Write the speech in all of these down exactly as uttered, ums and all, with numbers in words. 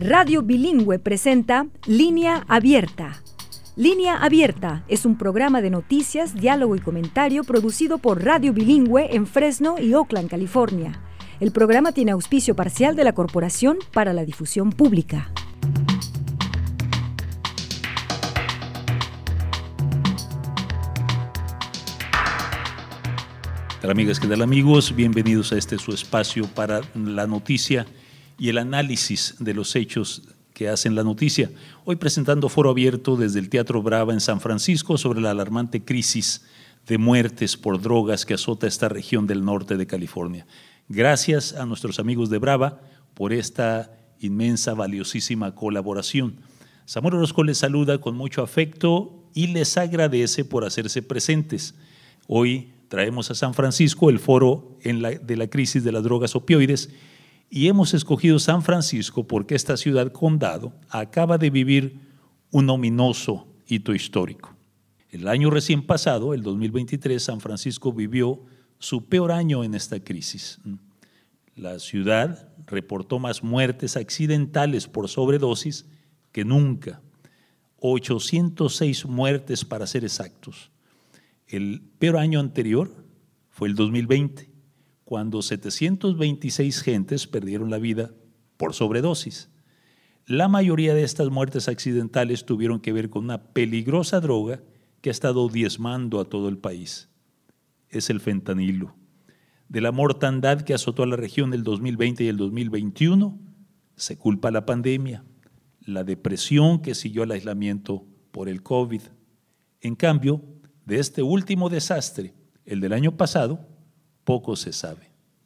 Radio Bilingüe presenta Línea Abierta. Línea Abierta es un programa de noticias, diálogo y comentario producido por Radio Bilingüe en Fresno y Oakland, California. El programa tiene auspicio parcial de la Corporación para la Difusión Pública. ¿Qué tal, amigas? ¿Qué tal, amigos? Bienvenidos a este su espacio para la noticia y el análisis de los hechos que hacen la noticia. Hoy presentando foro abierto desde el Teatro Brava en San Francisco sobre la alarmante crisis de muertes por drogas que azota esta región del norte de California. Gracias a nuestros amigos de Brava por esta inmensa, valiosísima colaboración. Samuel Orozco les saluda con mucho afecto y les agradece por hacerse presentes. Hoy traemos a San Francisco el foro en la, de la crisis de las drogas opioides y hemos escogido San Francisco porque esta ciudad condado acaba de vivir un ominoso hito histórico. El año recién pasado, el dos mil veintitrés, San Francisco vivió su peor año en esta crisis. La ciudad reportó más muertes accidentales por sobredosis que nunca, ochocientas seis muertes para ser exactos. El peor año anterior fue el dos mil veinte, cuando setecientas veintiséis gentes perdieron la vida por sobredosis. La mayoría de estas muertes accidentales tuvieron que ver con una peligrosa droga que ha estado diezmando a todo el país. Es el fentanilo. De la mortandad que azotó a la región el dos mil veinte y el dos mil veintiuno, se culpa la pandemia, la depresión que siguió al aislamiento por el COVID. En cambio, de este último desastre, el del año pasado, poco se sabe.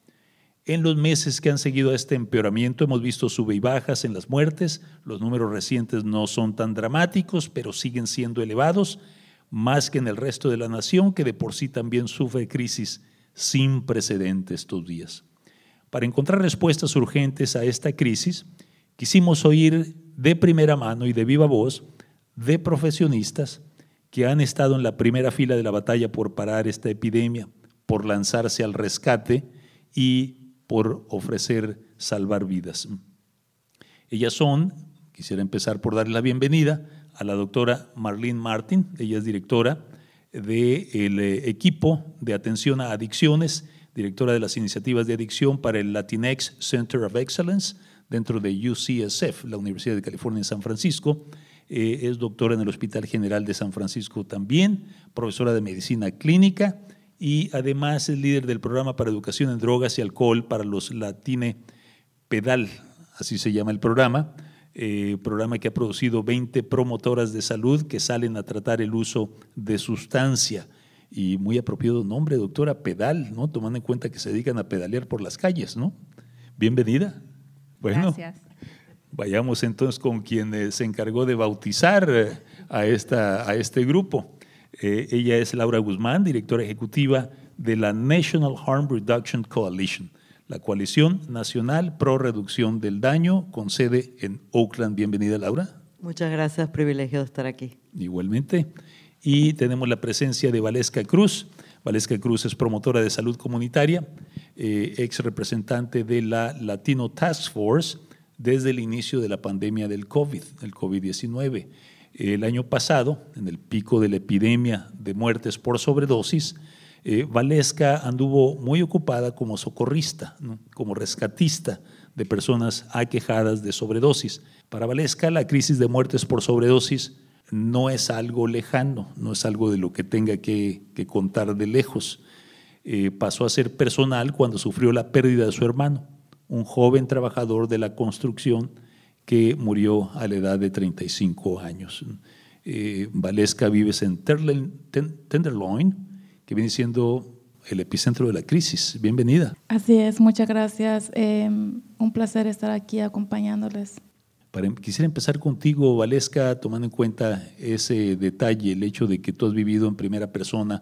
En los meses que han seguido a este empeoramiento hemos visto sube y bajas en las muertes. Los números recientes no son tan dramáticos, pero siguen siendo elevados, más que en el resto de la nación, que de por sí también sufre crisis sin precedentes estos días. Para encontrar respuestas urgentes a esta crisis, quisimos oír de primera mano y de viva voz de profesionistas que han estado en la primera fila de la batalla por parar esta epidemia, por lanzarse al rescate y por ofrecer salvar vidas. Ellas son, quisiera empezar por darle la bienvenida a la doctora Marlene Martin. Ella es directora del equipo de atención a adicciones, directora de las iniciativas de adicción para el Latinx Center of Excellence dentro de U C S F, la Universidad de California en San Francisco. Eh, es doctora en el Hospital General de San Francisco también, profesora de medicina clínica y además es líder del programa para educación en drogas y alcohol para los Latine Pedal, así se llama el programa, eh, programa que ha producido veinte promotoras de salud que salen a tratar el uso de sustancia. Y muy apropiado nombre, doctora, Pedal, ¿no? Tomando en cuenta que se dedican a pedalear por las calles, ¿no? Bienvenida. Bueno, gracias. Vayamos entonces con quien eh, se encargó de bautizar eh, a, esta, a este grupo. Eh, ella es Laura Guzmán, directora ejecutiva de la National Harm Reduction Coalition, la coalición nacional pro reducción del daño con sede en Oakland. Bienvenida, Laura. Muchas gracias, privilegio de estar aquí. Igualmente. Y tenemos la presencia de Valesca Cruz. Valesca Cruz es promotora de salud comunitaria, eh, ex representante de la Latino Task Force desde el inicio de la pandemia del COVID, el COVID diecinueve. El año pasado, en el pico de la epidemia de muertes por sobredosis, eh, Valesca anduvo muy ocupada como socorrista, ¿no? Como rescatista de personas aquejadas de sobredosis. Para Valesca, la crisis de muertes por sobredosis no es algo lejano, no es algo de lo que tenga que, que contar de lejos. Eh, pasó a ser personal cuando sufrió la pérdida de su hermano, un joven trabajador de la construcción que murió a la edad de treinta y cinco años. Eh, Valesca vives en Tenderloin, que viene siendo el epicentro de la crisis. Bienvenida. Así es, muchas gracias. Eh, un placer estar aquí acompañándoles. Para, quisiera empezar contigo, Valesca, tomando en cuenta ese detalle, el hecho de que tú has vivido en primera persona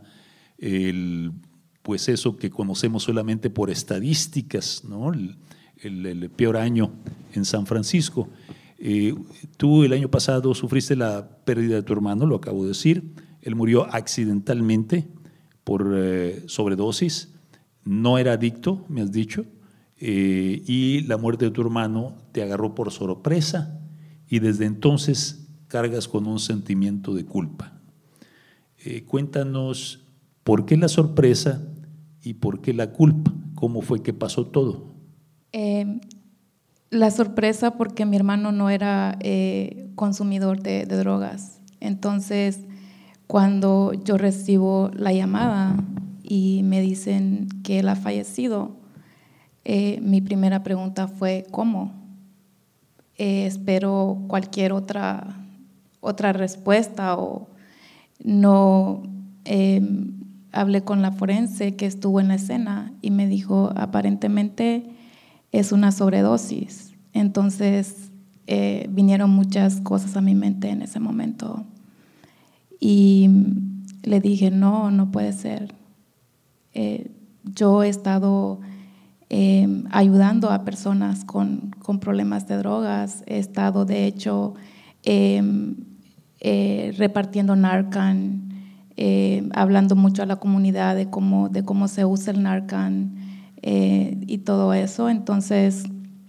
el, pues eso que conocemos solamente por estadísticas, ¿no? El, el, el peor año en San Francisco. Eh, tú el año pasado sufriste la pérdida de tu hermano, lo acabo de decir. Él murió accidentalmente por eh, sobredosis. No era adicto, me has dicho. eh, y la muerte de tu hermano te agarró por sorpresa y desde entonces cargas con un sentimiento de culpa. Eh, cuéntanos por qué la sorpresa y por qué la culpa, cómo fue que pasó todo. Eh, la sorpresa porque mi hermano no era eh, consumidor de, de drogas. Entonces, cuando yo recibo la llamada y me dicen que él ha fallecido, eh, mi primera pregunta fue ¿cómo? Eh, espero cualquier otra, otra respuesta o no. Eh, hablé con la forense que estuvo en la escena y me dijo aparentemente es una sobredosis. Entonces eh, vinieron muchas cosas a mi mente en ese momento y le dije no, no puede ser. Eh, yo he estado eh, ayudando a personas con, con problemas de drogas, he estado de hecho eh, eh, repartiendo Narcan, eh, hablando mucho a la comunidad de cómo, de cómo se usa el Narcan eh, y todo eso. Entonces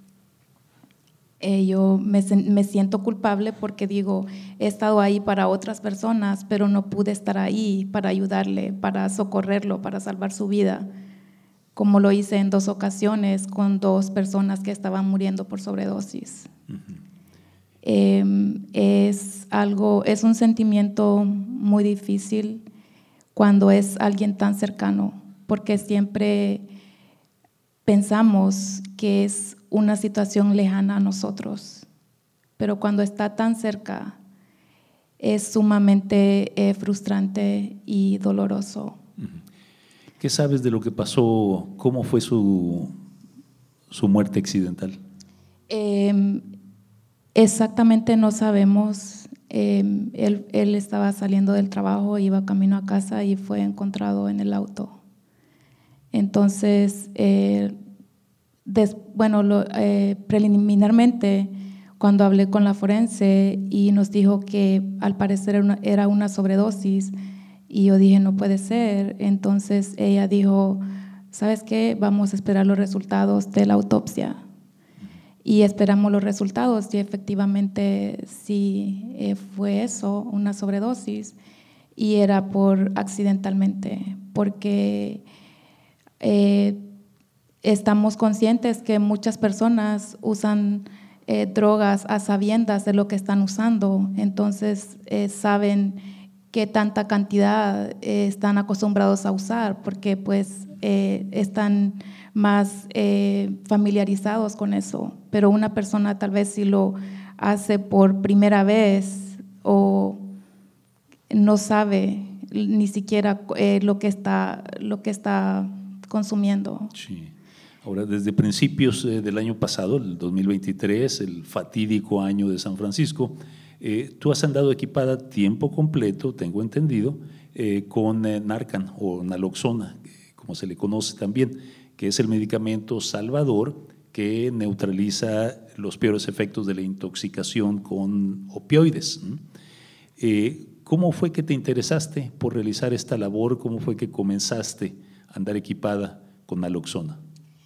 eh, yo me, me siento culpable porque digo, he estado ahí para otras personas, pero no pude estar ahí para ayudarle, para socorrerlo, para salvar su vida, como lo hice en dos ocasiones con dos personas que estaban muriendo por sobredosis. Uh-huh. Eh, es algo, es un sentimiento muy difícil cuando es alguien tan cercano, porque siempre pensamos que es una situación lejana a nosotros, pero cuando está tan cerca es sumamente eh, frustrante y doloroso. ¿Qué sabes de lo que pasó? ¿Cómo fue su, su muerte accidental? Eh, exactamente no sabemos. Eh, él, él estaba saliendo del trabajo, iba camino a casa y fue encontrado en el auto. Entonces, eh, des, bueno, lo, eh, preliminarmente, cuando hablé con la forense y nos dijo que al parecer era una, era una sobredosis, y yo dije, no puede ser. Entonces ella dijo, ¿sabes qué? Vamos a esperar los resultados de la autopsia. Y esperamos los resultados y efectivamente sí eh, fue eso, una sobredosis, y era por accidentalmente, porque eh, estamos conscientes que muchas personas usan eh, drogas a sabiendas de lo que están usando, entonces eh, saben qué tanta cantidad eh, están acostumbrados a usar, porque pues eh, están más eh, familiarizados con eso. Pero una persona tal vez si lo hace por primera vez o no sabe ni siquiera eh, lo que está, lo que está consumiendo. Sí. Ahora, desde principios eh, del año pasado, el dos mil veintitrés, el fatídico año de San Francisco, Eh, tú has andado equipada tiempo completo, tengo entendido, eh, con eh, Narcan o naloxona, como se le conoce también, que es el medicamento salvador que neutraliza los peores efectos de la intoxicación con opioides. Eh, ¿Cómo fue que te interesaste por realizar esta labor? ¿Cómo fue que comenzaste a andar equipada con naloxona?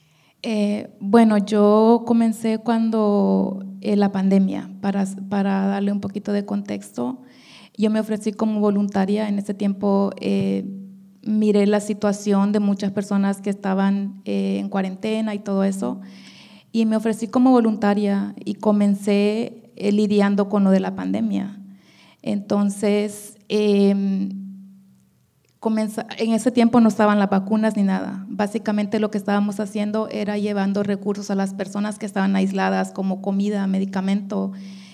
Eh, bueno, yo comencé cuando eh, la pandemia, para, para darle un poquito de contexto. Yo me ofrecí como voluntaria. En ese tiempo eh, miré la situación de muchas personas que estaban eh, en cuarentena y todo eso, y me ofrecí como voluntaria y comencé eh, lidiando con lo de la pandemia. Entonces, eh, Comenza, en ese tiempo no estaban las vacunas ni nada. Básicamente lo que estábamos haciendo era llevando recursos a las personas que estaban aisladas, como comida, medicamento,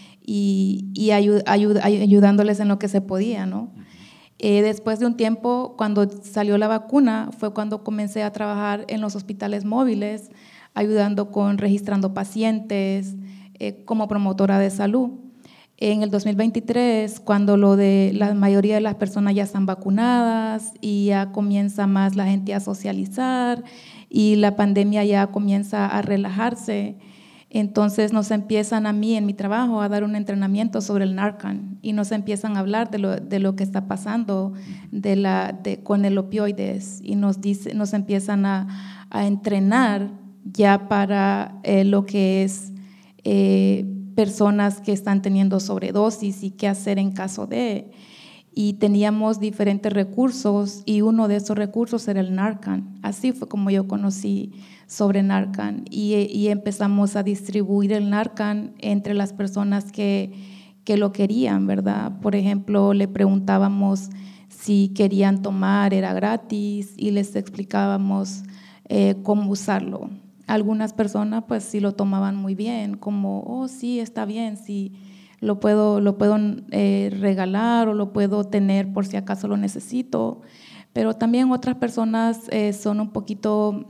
y, y ayud, ayud, ayudándoles en lo que se podía, ¿no? Eh, después de un tiempo, cuando salió la vacuna, fue cuando comencé a trabajar en los hospitales móviles, ayudando con registrando pacientes, eh, como promotora de salud. En el dos mil veintitrés, cuando lo de la mayoría de las personas ya están vacunadas y ya comienza más la gente a socializar y la pandemia ya comienza a relajarse, entonces nos empiezan a mí en mi trabajo a dar un entrenamiento sobre el Narcan y nos empiezan a hablar de lo, de lo que está pasando de la, de, con el opioides y nos, dice, nos empiezan a, a entrenar ya para eh, lo que es eh, personas que están teniendo sobredosis y qué hacer en caso de. Y teníamos diferentes recursos y uno de esos recursos era el Narcan. Así fue como yo conocí sobre Narcan y, y empezamos a distribuir el Narcan entre las personas que, que lo querían, ¿verdad? Por ejemplo, le preguntábamos si querían tomar, era gratis, y les explicábamos eh, cómo usarlo. Algunas personas pues sí lo tomaban muy bien, como, oh sí, está bien, sí, lo puedo, lo puedo eh, regalar o lo puedo tener por si acaso lo necesito, pero también otras personas eh, son un poquito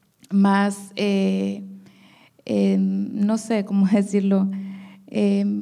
más, eh, eh, no sé cómo decirlo, eh,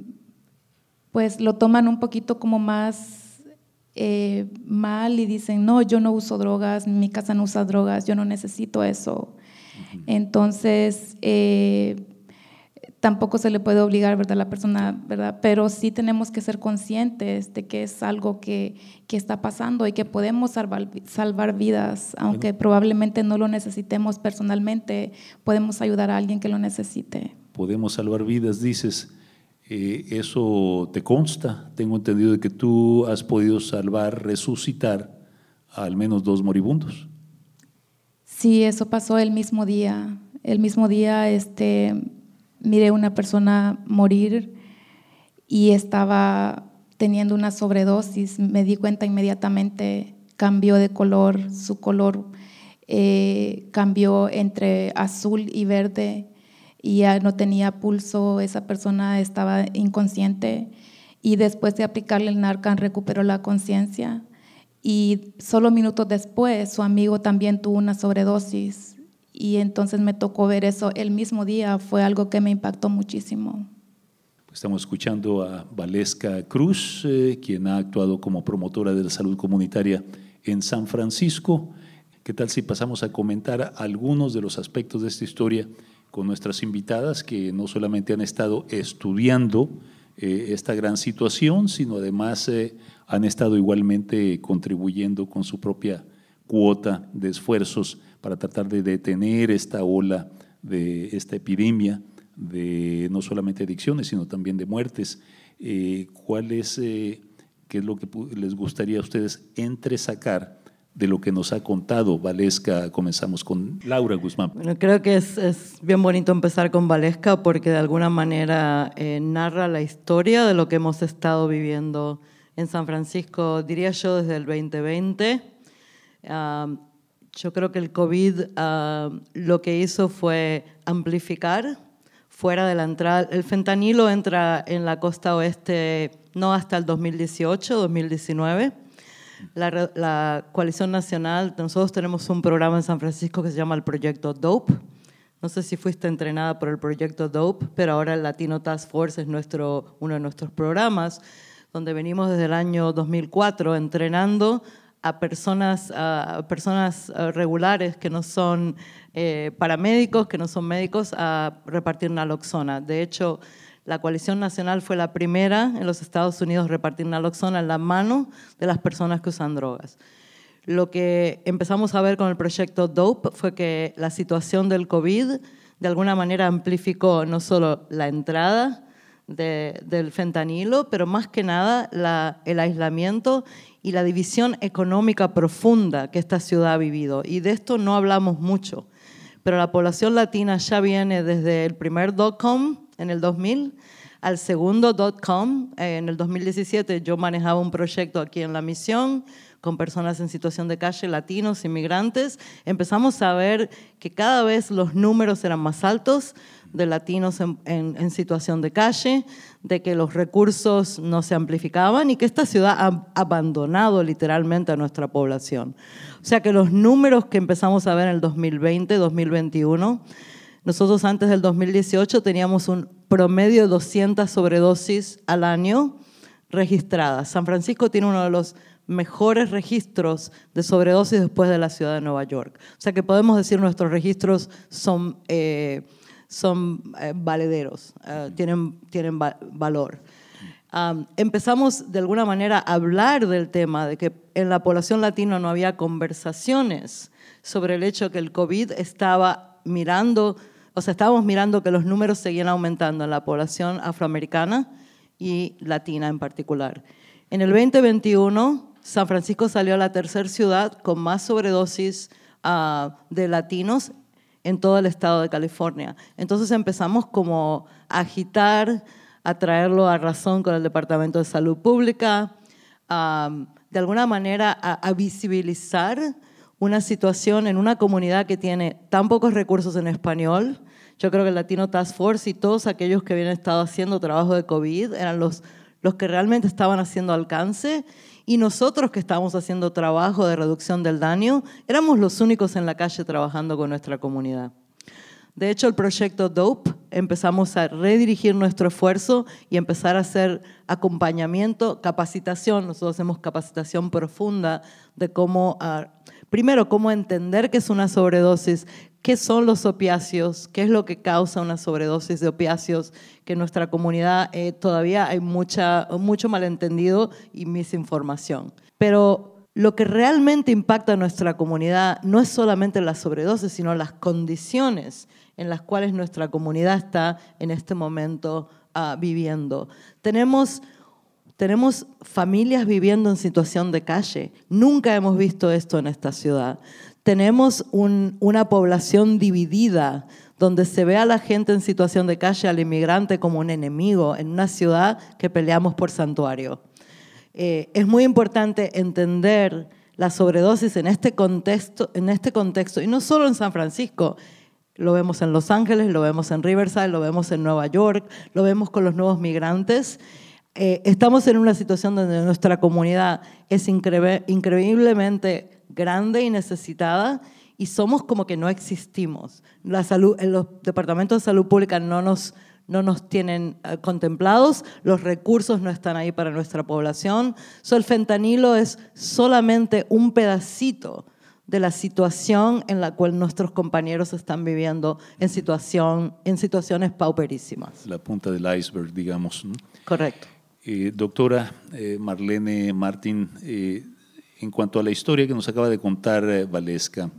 pues lo toman un poquito como más eh, mal y dicen, no, yo no uso drogas, mi casa no usa drogas, yo no necesito eso. Uh-huh. Entonces, eh, tampoco se le puede obligar, ¿verdad?, a la persona, ¿verdad? Pero sí tenemos que ser conscientes de que es algo que, que está pasando y que podemos salvar, salvar vidas, aunque bueno, probablemente no lo necesitemos personalmente, podemos ayudar a alguien que lo necesite. Podemos salvar vidas, dices. Eh, ¿Eso te consta? Tengo entendido de que tú has podido salvar, resucitar a al menos dos moribundos. Sí, eso pasó el mismo día. El mismo día, este, miré una persona morir y estaba teniendo una sobredosis. Me di cuenta inmediatamente, cambió de color, su color eh, cambió entre azul y verde y ya no tenía pulso, esa persona estaba inconsciente y después de aplicarle el Narcan recuperó la conciencia y solo minutos después su amigo también tuvo una sobredosis. Y entonces me tocó ver eso el mismo día, fue algo que me impactó muchísimo. Estamos escuchando a Valesca Cruz, eh, quien ha actuado como promotora de la salud comunitaria en San Francisco. ¿Qué tal si pasamos a comentar algunos de los aspectos de esta historia con nuestras invitadas que no solamente han estado estudiando eh, esta gran situación, sino además eh, han estado igualmente contribuyendo con su propia cuota de esfuerzos para tratar de detener esta ola de esta epidemia de no solamente adicciones, sino también de muertes? Eh, ¿Cuál es, eh, qué es lo que les gustaría a ustedes entresacar de lo que nos ha contado Valesca? Comenzamos con Laura Guzmán. Bueno, creo que es, es bien bonito empezar con Valesca porque de alguna manera eh, narra la historia de lo que hemos estado viviendo en San Francisco, diría yo, desde el veinte veinte. Uh, Yo creo que el COVID uh, lo que hizo fue amplificar fuera de la entrada. El fentanilo entra en la costa oeste no hasta el dos mil dieciocho, dos mil diecinueve. La, la Coalición Nacional, nosotros tenemos un programa en San Francisco que se llama el Proyecto DOPE. No sé si fuiste entrenada por el Proyecto DOPE, pero ahora el Latino Task Force es nuestro, uno de nuestros programas, donde venimos desde el año dos mil cuatro entrenando a personas, a personas regulares que no son eh, paramédicos, que no son médicos, a repartir naloxona. De hecho, la Coalición Nacional fue la primera en los Estados Unidos a repartir naloxona en la mano de las personas que usan drogas. Lo que empezamos a ver con el proyecto DOPE fue que la situación del COVID de alguna manera amplificó no solo la entrada de, del fentanilo, pero más que nada la, el aislamiento y la división económica profunda que esta ciudad ha vivido. Y de esto no hablamos mucho, pero la población latina ya viene desde el primer dot-com en el dos mil al segundo dot-com. En el dos mil diecisiete yo manejaba un proyecto aquí en La Misión con personas en situación de calle, latinos, inmigrantes. Empezamos a ver que cada vez los números eran más altos de latinos en, en, en situación de calle, de que los recursos no se amplificaban y que esta ciudad ha abandonado literalmente a nuestra población. O sea que los números que empezamos a ver en el dos mil veinte, dos mil veintiuno, nosotros antes del dos mil dieciocho teníamos un promedio de doscientas sobredosis al año registradas. San Francisco tiene uno de los mejores registros de sobredosis después de la ciudad de Nueva York. O sea que podemos decir nuestros registros son... Eh, son eh, valederos, uh, tienen, tienen va valor. Um, empezamos de alguna manera a hablar del tema de que en la población latina no había conversaciones sobre el hecho que el COVID estaba mirando, o sea, estábamos mirando que los números seguían aumentando en la población afroamericana y latina en particular. En el veinte veintiuno, San Francisco salió a la tercera ciudad con más sobredosis uh, de latinos en todo el estado de California. Entonces empezamos como a agitar, a traerlo a razón con el Departamento de Salud Pública, um, de alguna manera a, a visibilizar una situación en una comunidad que tiene tan pocos recursos en español. Yo creo que el Latino Task Force y todos aquellos que habían estado haciendo trabajo de COVID eran los, los que realmente estaban haciendo alcance, y nosotros que estábamos haciendo trabajo de reducción del daño éramos los únicos en la calle trabajando con nuestra comunidad. De hecho, el proyecto DOPE empezamos a redirigir nuestro esfuerzo y empezar a hacer acompañamiento, capacitación. Nosotros hacemos capacitación profunda de cómo, uh, primero, cómo entender qué es una sobredosis, qué son los opiáceos, qué es lo que causa una sobredosis de opiáceos, que en nuestra comunidad eh, todavía hay mucha, mucho malentendido y misinformación. Pero lo que realmente impacta a nuestra comunidad no es solamente la sobredosis, sino las condiciones en las cuales nuestra comunidad está en este momento uh, viviendo. Tenemos, tenemos familias viviendo en situación de calle. Nunca hemos visto esto en esta ciudad. Tenemos un, una población dividida, donde se ve a la gente en situación de calle, al inmigrante como un enemigo, en una ciudad que peleamos por santuario. Eh, es muy importante entender la sobredosis en este contexto, en este contexto, y no solo en San Francisco. Lo vemos en Los Ángeles, lo vemos en Riverside, lo vemos en Nueva York, lo vemos con los nuevos migrantes. Eh, estamos en una situación donde nuestra comunidad es incre- increíblemente grande y necesitada, y somos como que no existimos. La salud, los departamentos de salud pública no nos, no nos tienen uh, contemplados, los recursos no están ahí para nuestra población. So, el fentanilo es solamente un pedacito de la situación en la cual nuestros compañeros están viviendo en, situación, en situaciones pauperísimas. La punta del iceberg, digamos, ¿no? Correcto. Eh, doctora eh, Marlene Martín, eh, en cuanto a la historia que nos acaba de contar eh, Valesca,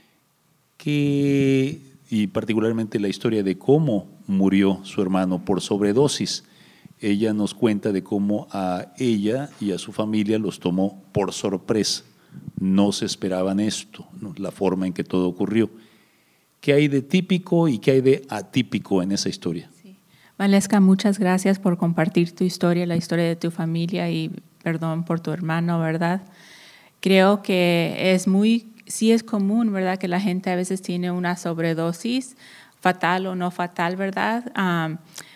que, y particularmente la historia de cómo murió su hermano por sobredosis, ella nos cuenta de cómo a ella y a su familia los tomó por sorpresa. No se esperaban esto, ¿no? La forma en que todo ocurrió. ¿Qué hay de típico y qué hay de atípico en esa historia? Sí. Valesca, muchas gracias por compartir tu historia, la historia de tu familia, y perdón por tu hermano, ¿verdad? Creo que es muy, sí es común, ¿verdad?, que la gente a veces tiene una sobredosis, fatal o no fatal, ¿verdad? Um,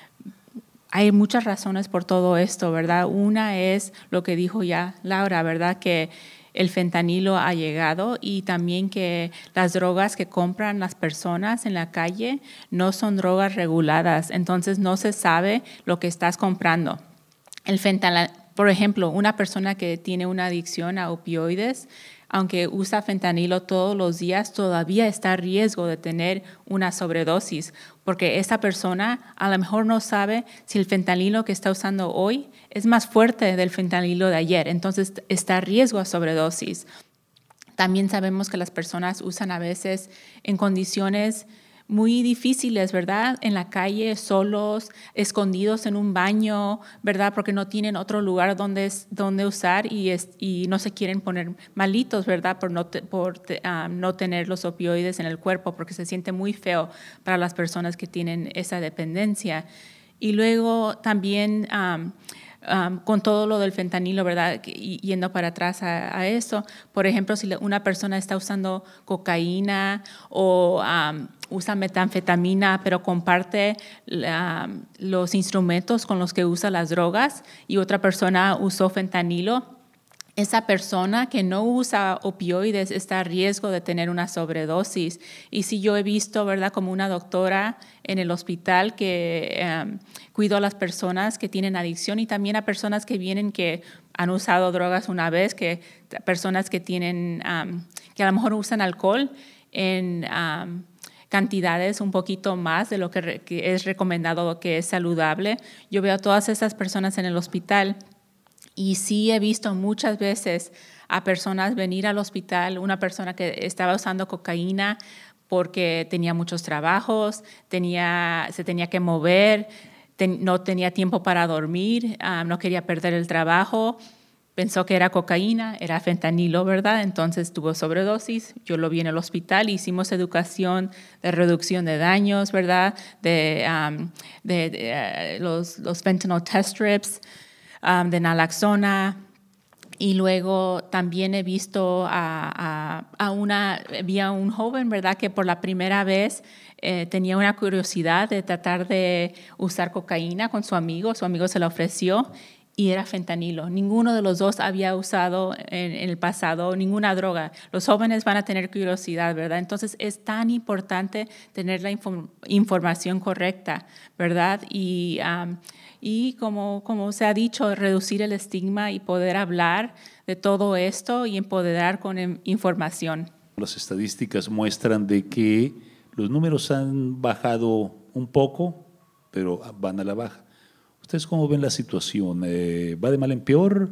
hay muchas razones por todo esto, ¿verdad? Una es lo que dijo ya Laura, ¿verdad?, que el fentanilo ha llegado, y también que las drogas que compran las personas en la calle no son drogas reguladas, entonces no se sabe lo que estás comprando. El fentanilo, por ejemplo, una persona que tiene una adicción a opioides, aunque usa fentanilo todos los días, todavía está a riesgo de tener una sobredosis, porque esa persona a lo mejor no sabe si el fentanilo que está usando hoy es más fuerte del fentanilo de ayer, entonces está a riesgo a sobredosis. También sabemos que las personas usan a veces en condiciones muy difíciles, ¿verdad? En la calle, solos, escondidos en un baño, ¿verdad? Porque no tienen otro lugar donde, donde usar y, es, y no se quieren poner malitos, ¿verdad? Por, no, te, por te, um, no tener los opioides en el cuerpo, porque se siente muy feo para las personas que tienen esa dependencia. Y luego también Um, Um, con todo lo del fentanilo, ¿verdad? Y, yendo para atrás a, a eso, por ejemplo, si una persona está usando cocaína o um, usa metanfetamina, pero comparte la, los instrumentos con los que usa las drogas, y otra persona usó fentanilo, esa persona que no usa opioides está a riesgo de tener una sobredosis. Y si yo he visto, ¿verdad?, como una doctora en el hospital que um, cuido a las personas que tienen adicción, y también a personas que vienen que han usado drogas una vez, que personas que tienen, um, que a lo mejor usan alcohol en um, cantidades un poquito más de lo que, re, que es recomendado, que es saludable. Yo veo a todas esas personas en el hospital. Y sí he visto muchas veces a personas venir al hospital, una persona que estaba usando cocaína porque tenía muchos trabajos, tenía, se tenía que mover, ten, no tenía tiempo para dormir, um, no quería perder el trabajo. Pensó que era cocaína, era fentanilo, ¿verdad? Entonces tuvo sobredosis. Yo lo vi en el hospital. Hicimos educación de reducción de daños, ¿verdad? De, um, de, de uh, los, los fentanyl test strips, um, de naloxona. Y luego también he visto a, a, a una, vi a un joven, ¿verdad? Que por la primera vez eh, tenía una curiosidad de tratar de usar cocaína con su amigo. Su amigo se la ofreció. Y era fentanilo. Ninguno de los dos había usado en, en el pasado ninguna droga. Los jóvenes van a tener curiosidad, ¿verdad? Entonces es tan importante tener la inform- información correcta, ¿verdad? Y, um, y como, como se ha dicho, reducir el estigma y poder hablar de todo esto y empoderar con em- información. Las estadísticas muestran de que los números han bajado un poco, pero van a la baja. ¿Ustedes cómo ven la situación? Eh, ¿Va de mal en peor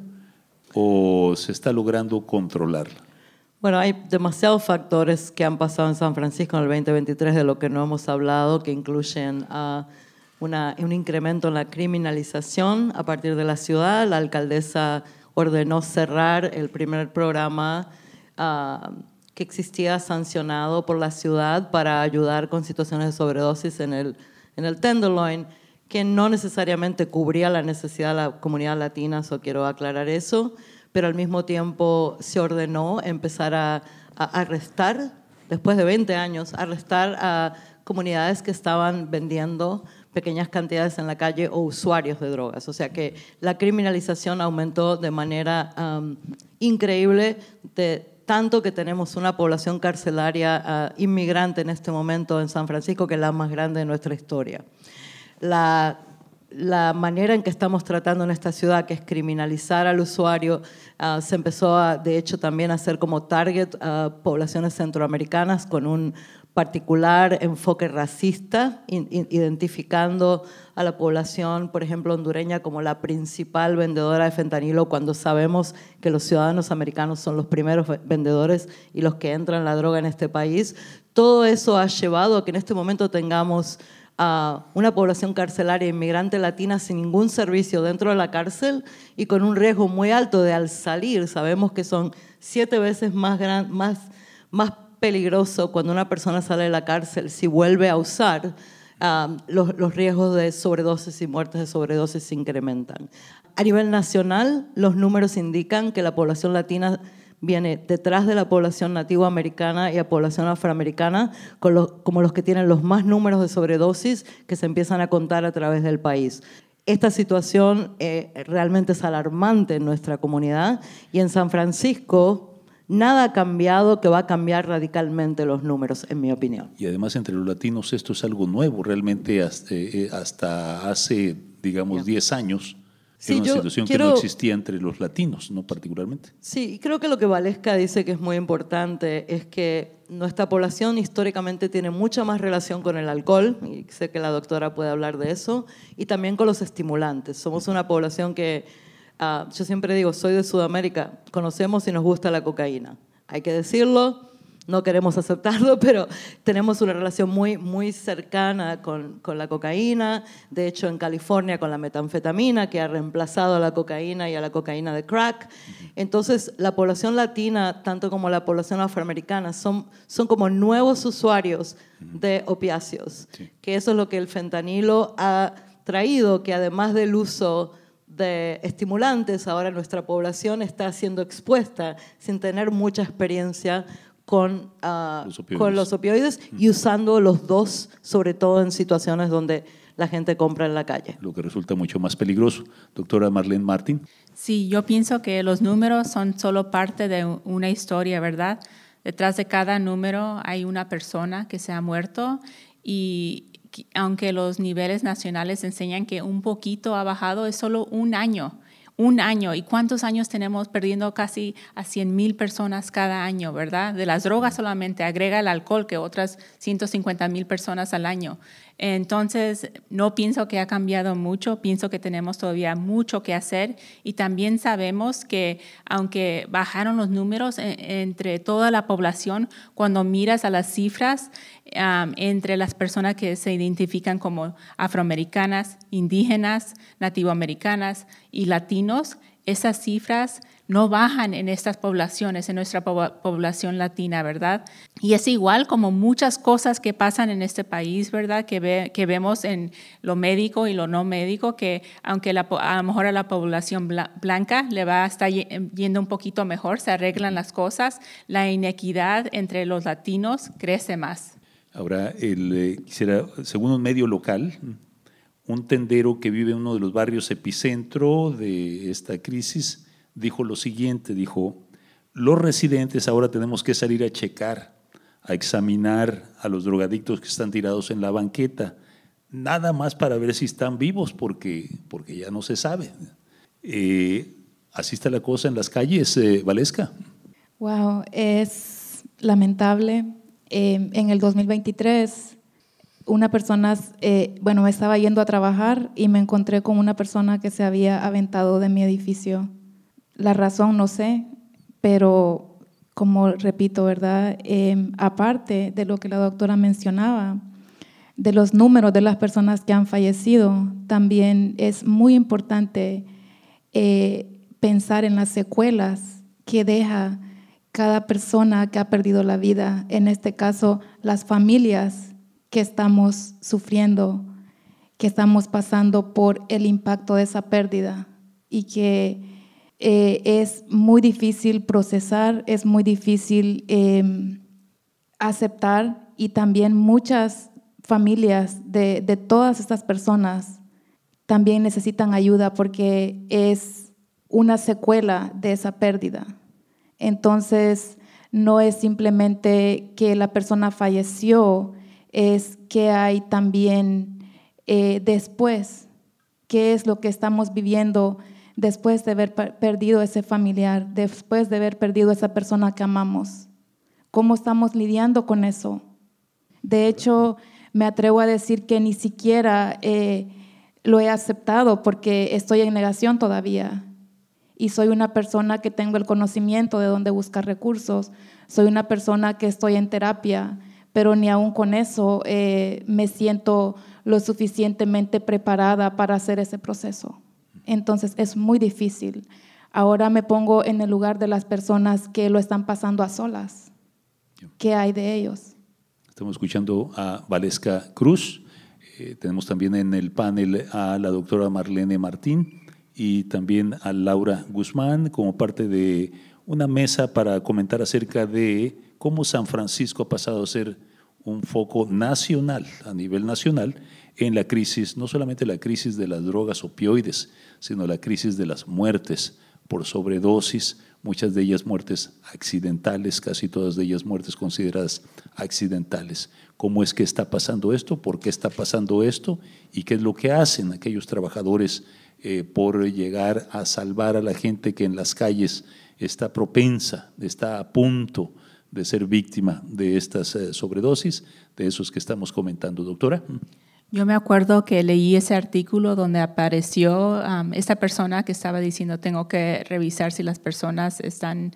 o se está logrando controlarla? Bueno, hay demasiados factores que han pasado en San Francisco en el veinte veintitrés de lo que no hemos hablado, que incluyen uh, una, un incremento en la criminalización a partir de la ciudad. La alcaldesa ordenó cerrar el primer programa uh, que existía sancionado por la ciudad para ayudar con situaciones de sobredosis en el, en el Tenderloin, que no necesariamente cubría la necesidad de la comunidad latina, so quiero aclarar eso, pero al mismo tiempo se ordenó empezar a, a arrestar, después de veinte años, arrestar a comunidades que estaban vendiendo pequeñas cantidades en la calle o usuarios de drogas. O sea que la criminalización aumentó de manera um, increíble, de tanto que tenemos una población carcelaria uh, inmigrante en este momento en San Francisco, que es la más grande de nuestra historia. La, la manera en que estamos tratando en esta ciudad, que es criminalizar al usuario, uh, se empezó a, de hecho también a hacer como target a uh, poblaciones centroamericanas con un particular enfoque racista, in, in, identificando a la población, por ejemplo, hondureña como la principal vendedora de fentanilo, cuando sabemos que los ciudadanos americanos son los primeros vendedores y los que entran la droga en este país. Todo eso ha llevado a que en este momento tengamos a una población carcelaria inmigrante latina sin ningún servicio dentro de la cárcel y con un riesgo muy alto de al salir, sabemos que son siete veces más, gran, más, más peligroso cuando una persona sale de la cárcel si vuelve a usar, uh, los, los riesgos de sobredosis y muertes de sobredosis se incrementan. A nivel nacional, los números indican que la población latina viene detrás de la población nativoamericana y la población afroamericana, con los, como los que tienen los más números de sobredosis que se empiezan a contar a través del país. Esta situación eh, realmente es alarmante en nuestra comunidad y en San Francisco nada ha cambiado que va a cambiar radicalmente los números, en mi opinión. Y además entre los latinos esto es algo nuevo, realmente hasta, eh, hasta hace, digamos, diez años. Sí, era una situación quiero, que no existía entre los latinos, no particularmente. Sí, y creo que lo que Valesca dice que es muy importante es que nuestra población históricamente tiene mucha más relación con el alcohol, y sé que la doctora puede hablar de eso, y también con los estimulantes. Somos una población que, uh, yo siempre digo, soy de Sudamérica, conocemos y nos gusta la cocaína. Hay que decirlo. No queremos aceptarlo, pero tenemos una relación muy, muy cercana con, con la cocaína. De hecho, en California con la metanfetamina, que ha reemplazado a la cocaína y a la cocaína de crack. Entonces, la población latina, tanto como la población afroamericana, son, son como nuevos usuarios de opiáceos. Sí. Que eso es lo que el fentanilo ha traído, que además del uso de estimulantes, ahora nuestra población está siendo expuesta sin tener mucha experiencia Con, uh, los con los opioides y usando los dos, sobre todo en situaciones donde la gente compra en la calle. Lo que resulta mucho más peligroso. Doctora Marlene Martin. Sí, yo pienso que los números son solo parte de una historia, ¿verdad? Detrás de cada número hay una persona que se ha muerto y aunque los niveles nacionales enseñan que un poquito ha bajado, es solo un año. Un año. ¿Y cuántos años tenemos perdiendo casi a cien mil personas cada año, verdad? De las drogas solamente, agrega el alcohol, que otras ciento cincuenta mil personas al año. Entonces, no pienso que ha cambiado mucho, pienso que tenemos todavía mucho que hacer y también sabemos que aunque bajaron los números en, entre toda la población, cuando miras a las cifras um, entre las personas que se identifican como afroamericanas, indígenas, nativoamericanas y latinos, esas cifras no bajan en estas poblaciones, en nuestra po- población latina, ¿verdad? Y es igual como muchas cosas que pasan en este país, ¿verdad? Que, ve, que vemos en lo médico y lo no médico, que aunque la, a lo mejor a la población blanca le va a estar yendo un poquito mejor, se arreglan las cosas, la inequidad entre los latinos crece más. Ahora, el, eh, quisiera, según un medio local, un tendero que vive en uno de los barrios epicentro de esta crisis dijo lo siguiente, dijo, los residentes ahora tenemos que salir a checar, a examinar a los drogadictos que están tirados en la banqueta, nada más para ver si están vivos, porque, porque ya no se sabe. Eh, ¿Así está la cosa en las calles, eh, Valesca? Wow, es lamentable. Eh, en el dos mil veintitrés, una persona, eh, bueno, estaba yendo a trabajar y me encontré con una persona que se había aventado de mi edificio. La razón no sé, pero como repito, ¿verdad? Eh, aparte de lo que la doctora mencionaba, de los números de las personas que han fallecido, también es muy importante eh, pensar en las secuelas que deja cada persona que ha perdido la vida, en este caso las familias que estamos sufriendo, que estamos pasando por el impacto de esa pérdida y que Eh, es muy difícil procesar, es muy difícil eh, aceptar y también muchas familias de, de todas estas personas también necesitan ayuda porque es una secuela de esa pérdida. Entonces, no es simplemente que la persona falleció, es que hay también eh, después, qué es lo que estamos viviendo después de haber perdido ese familiar, después de haber perdido esa persona que amamos. ¿Cómo estamos lidiando con eso? De hecho, me atrevo a decir que ni siquiera eh, lo he aceptado porque estoy en negación todavía. Y soy una persona que tengo el conocimiento de dónde buscar recursos, soy una persona que estoy en terapia, pero ni aún con eso eh, me siento lo suficientemente preparada para hacer ese proceso. Entonces es muy difícil. Ahora me pongo en el lugar de las personas que lo están pasando a solas. ¿Qué hay de ellos? Estamos escuchando a Valesca Cruz. Eh, tenemos también en el panel a la doctora Marlene Martín y también a Laura Guzmán como parte de una mesa para comentar acerca de cómo San Francisco ha pasado a ser un foco nacional, a nivel nacional, en la crisis, no solamente la crisis de las drogas opioides, sino la crisis de las muertes por sobredosis, muchas de ellas muertes accidentales, casi todas de ellas muertes consideradas accidentales. ¿Cómo es que está pasando esto? ¿Por qué está pasando esto? ¿Y qué es lo que hacen aquellos trabajadores eh, por llegar a salvar a la gente que en las calles está propensa, está a punto de ser víctima de estas eh, sobredosis, de esos que estamos comentando, doctora? Yo me acuerdo que leí ese artículo donde apareció um, esta persona que estaba diciendo tengo que revisar si las personas están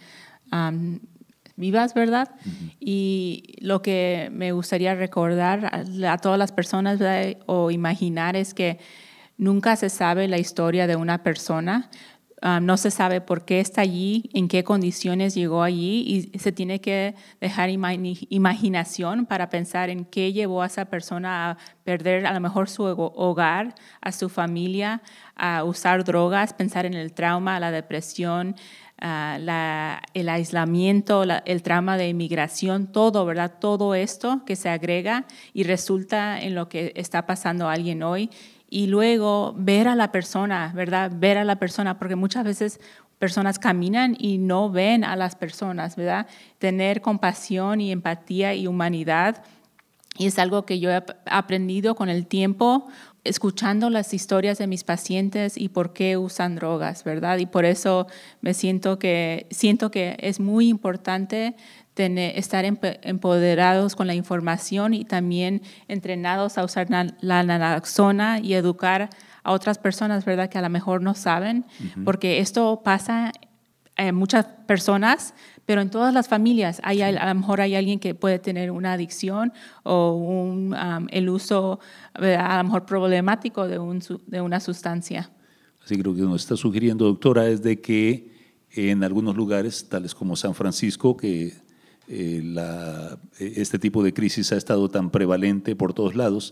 um, vivas, ¿verdad? Uh-huh. Y lo que me gustaría recordar a, a todas las personas, ¿verdad? O imaginar es que nunca se sabe la historia de una persona. Um, no se sabe por qué está allí, en qué condiciones llegó allí y se tiene que dejar ima- imaginación para pensar en qué llevó a esa persona a perder a lo mejor su hogar, a su familia, a usar drogas, pensar en el trauma, la depresión, uh, la, el aislamiento, la, el trauma de inmigración, todo, ¿verdad? Todo esto que se agrega y resulta en lo que está pasando a alguien hoy. Y luego ver a la persona, ¿verdad? Ver a la persona, porque muchas veces personas caminan y no ven a las personas, ¿verdad? Tener compasión y empatía y humanidad Y es algo que yo he aprendido con el tiempo, escuchando las historias de mis pacientes y por qué usan drogas, ¿verdad? Y por eso me siento que, siento que es muy importante tener, estar empoderados con la información y también entrenados a usar la naloxona y educar a otras personas, ¿verdad?, que a lo mejor no saben, uh-huh. porque esto pasa en muchas personas, pero en todas las familias hay, a lo mejor hay alguien que puede tener una adicción o un, um, el uso a lo mejor problemático de, un, de una sustancia. Así que lo que nos está sugiriendo, doctora, es de que en algunos lugares, tales como San Francisco, que eh, la, este tipo de crisis ha estado tan prevalente por todos lados,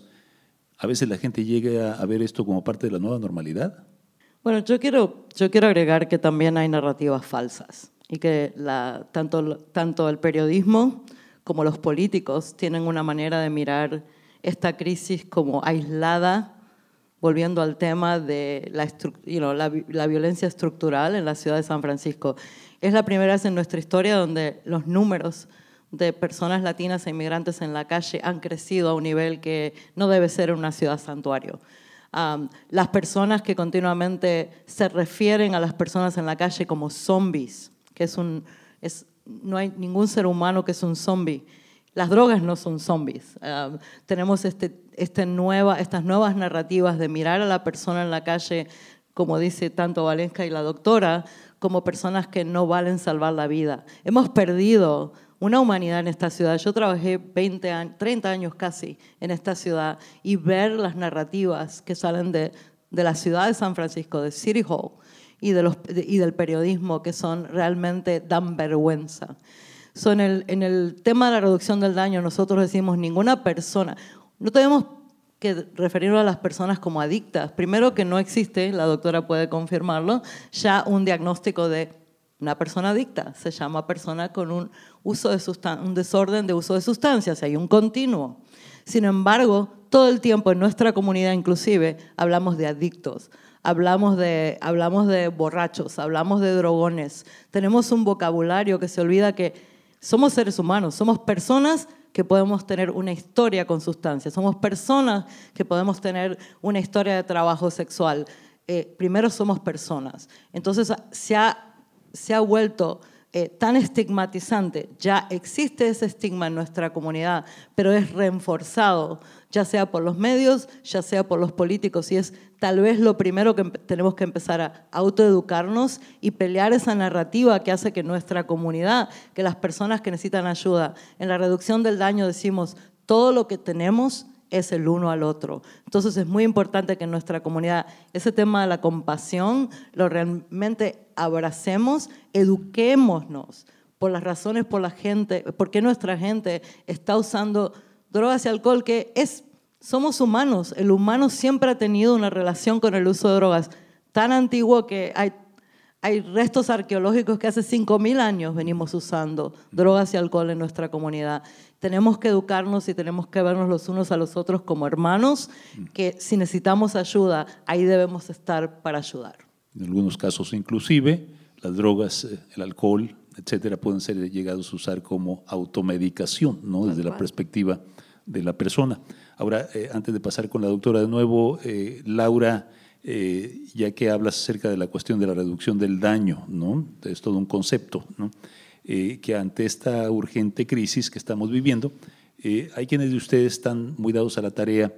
a veces la gente llega a ver esto como parte de la nueva normalidad. Bueno, yo quiero, yo quiero agregar que también hay narrativas falsas y que la, tanto, tanto el periodismo como los políticos tienen una manera de mirar esta crisis como aislada, volviendo al tema de la, you know, la, la violencia estructural en la ciudad de San Francisco. Es la primera vez en nuestra historia donde los números de personas latinas e inmigrantes en la calle han crecido a un nivel que no debe ser en una ciudad santuario. Um, las personas que continuamente se refieren a las personas en la calle como zombies, que es un, es, no hay ningún ser humano que es un zombie. Las drogas no son zombies. Um, tenemos este, este nueva, estas nuevas narrativas de mirar a la persona en la calle, como dice tanto Valeska y la doctora, como personas que no valen salvar la vida. Hemos perdido una humanidad en esta ciudad. Yo trabajé veinte años, treinta años casi en esta ciudad y ver las narrativas que salen de, de la ciudad de San Francisco, de City Hall y, de los, de, y del periodismo, que son realmente dan vergüenza. So, en, el, en el tema de la reducción del daño, nosotros decimos ninguna persona, no tenemos que referirnos a las personas como adictas. Primero, que no existe, la doctora puede confirmarlo, ya un diagnóstico de una persona adicta. Se llama persona con un, uso de sustan- un desorden de uso de sustancias, hay un continuo. Sin embargo, todo el tiempo en nuestra comunidad inclusive hablamos de adictos, hablamos de, hablamos de borrachos, hablamos de drogones. Tenemos un vocabulario que se olvida que somos seres humanos, somos personas que podemos tener una historia con sustancias, somos personas que podemos tener una historia de trabajo sexual. Eh, primero somos personas. Entonces se ha se ha vuelto eh, tan estigmatizante. Ya existe ese estigma en nuestra comunidad, pero es reforzado, ya sea por los medios, ya sea por los políticos, y es tal vez lo primero que tenemos que empezar a autoeducarnos y pelear esa narrativa que hace que nuestra comunidad, que las personas que necesitan ayuda, en la reducción del daño decimos, todo lo que tenemos es el uno al otro. Entonces es muy importante que en nuestra comunidad ese tema de la compasión lo realmente abracemos, eduquémonos por las razones por la gente, por qué nuestra gente está usando drogas y alcohol, que es, somos humanos, el humano siempre ha tenido una relación con el uso de drogas tan antiguo que hay, hay restos arqueológicos que hace cinco mil años venimos usando drogas y alcohol en nuestra comunidad. Tenemos que educarnos y tenemos que vernos los unos a los otros como hermanos, que si necesitamos ayuda, ahí debemos estar para ayudar. En algunos casos inclusive, las drogas, el alcohol, etcétera, pueden ser llegados a usar como automedicación, ¿no? Desde la perspectiva de la persona. Ahora, eh, antes de pasar con la doctora de nuevo, eh, Laura, eh, ya que hablas acerca de la cuestión de la reducción del daño, ¿no? Es todo un concepto, ¿no? Eh, que ante esta urgente crisis que estamos viviendo, eh, hay quienes de ustedes están muy dados a la tarea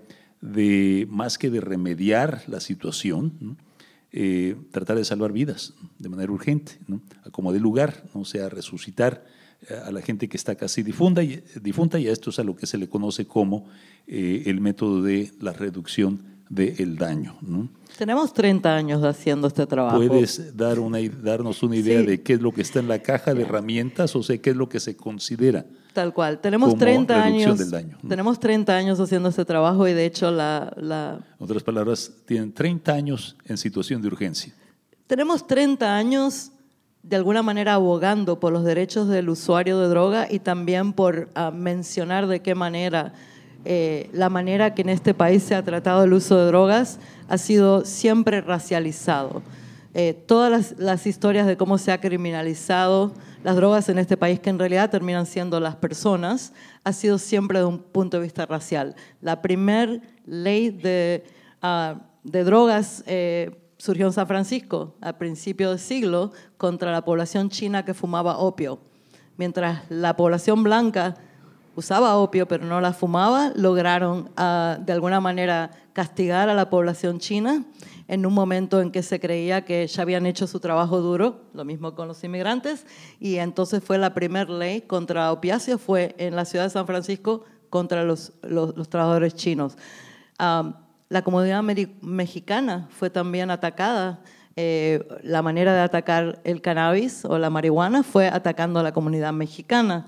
de, más que de remediar la situación, ¿no? eh, tratar de salvar vidas de manera urgente, ¿no? A como de lugar, ¿no? O sea, resucitar a la gente que está casi difunta y, difunta, y a esto es a lo que se le conoce como eh, el método de la reducción del daño, ¿no? Tenemos treinta años haciendo este trabajo. ¿Puedes dar una, darnos una idea sí. de qué es lo que está en la caja de herramientas? O sea, ¿qué es lo que se considera? Tal cual. Tenemos como treinta reducción años, del daño, ¿no? Tenemos treinta años haciendo este trabajo y de hecho la, la... En otras palabras, tienen treinta años en situación de urgencia. Tenemos treinta años de alguna manera abogando por los derechos del usuario de droga y también por uh, mencionar de qué manera eh, la manera que en este país se ha tratado el uso de drogas ha sido siempre racializado. eh, todas las, las historias de cómo se ha criminalizado las drogas en este país, que en realidad terminan siendo las personas, ha sido siempre de un punto de vista racial. La primer ley de, uh, de drogas eh, surgió en San Francisco a principios del siglo contra la población china que fumaba opio. Mientras la población blanca usaba opio pero no la fumaba, lograron uh, de alguna manera castigar a la población china en un momento en que se creía que ya habían hecho su trabajo duro, lo mismo con los inmigrantes, y entonces fue la primera ley contra opiáceos, fue en la ciudad de San Francisco contra los, los, los trabajadores chinos. Um, la comunidad mexicana fue también atacada. Eh, la manera de atacar el cannabis o la marihuana fue atacando a la comunidad mexicana.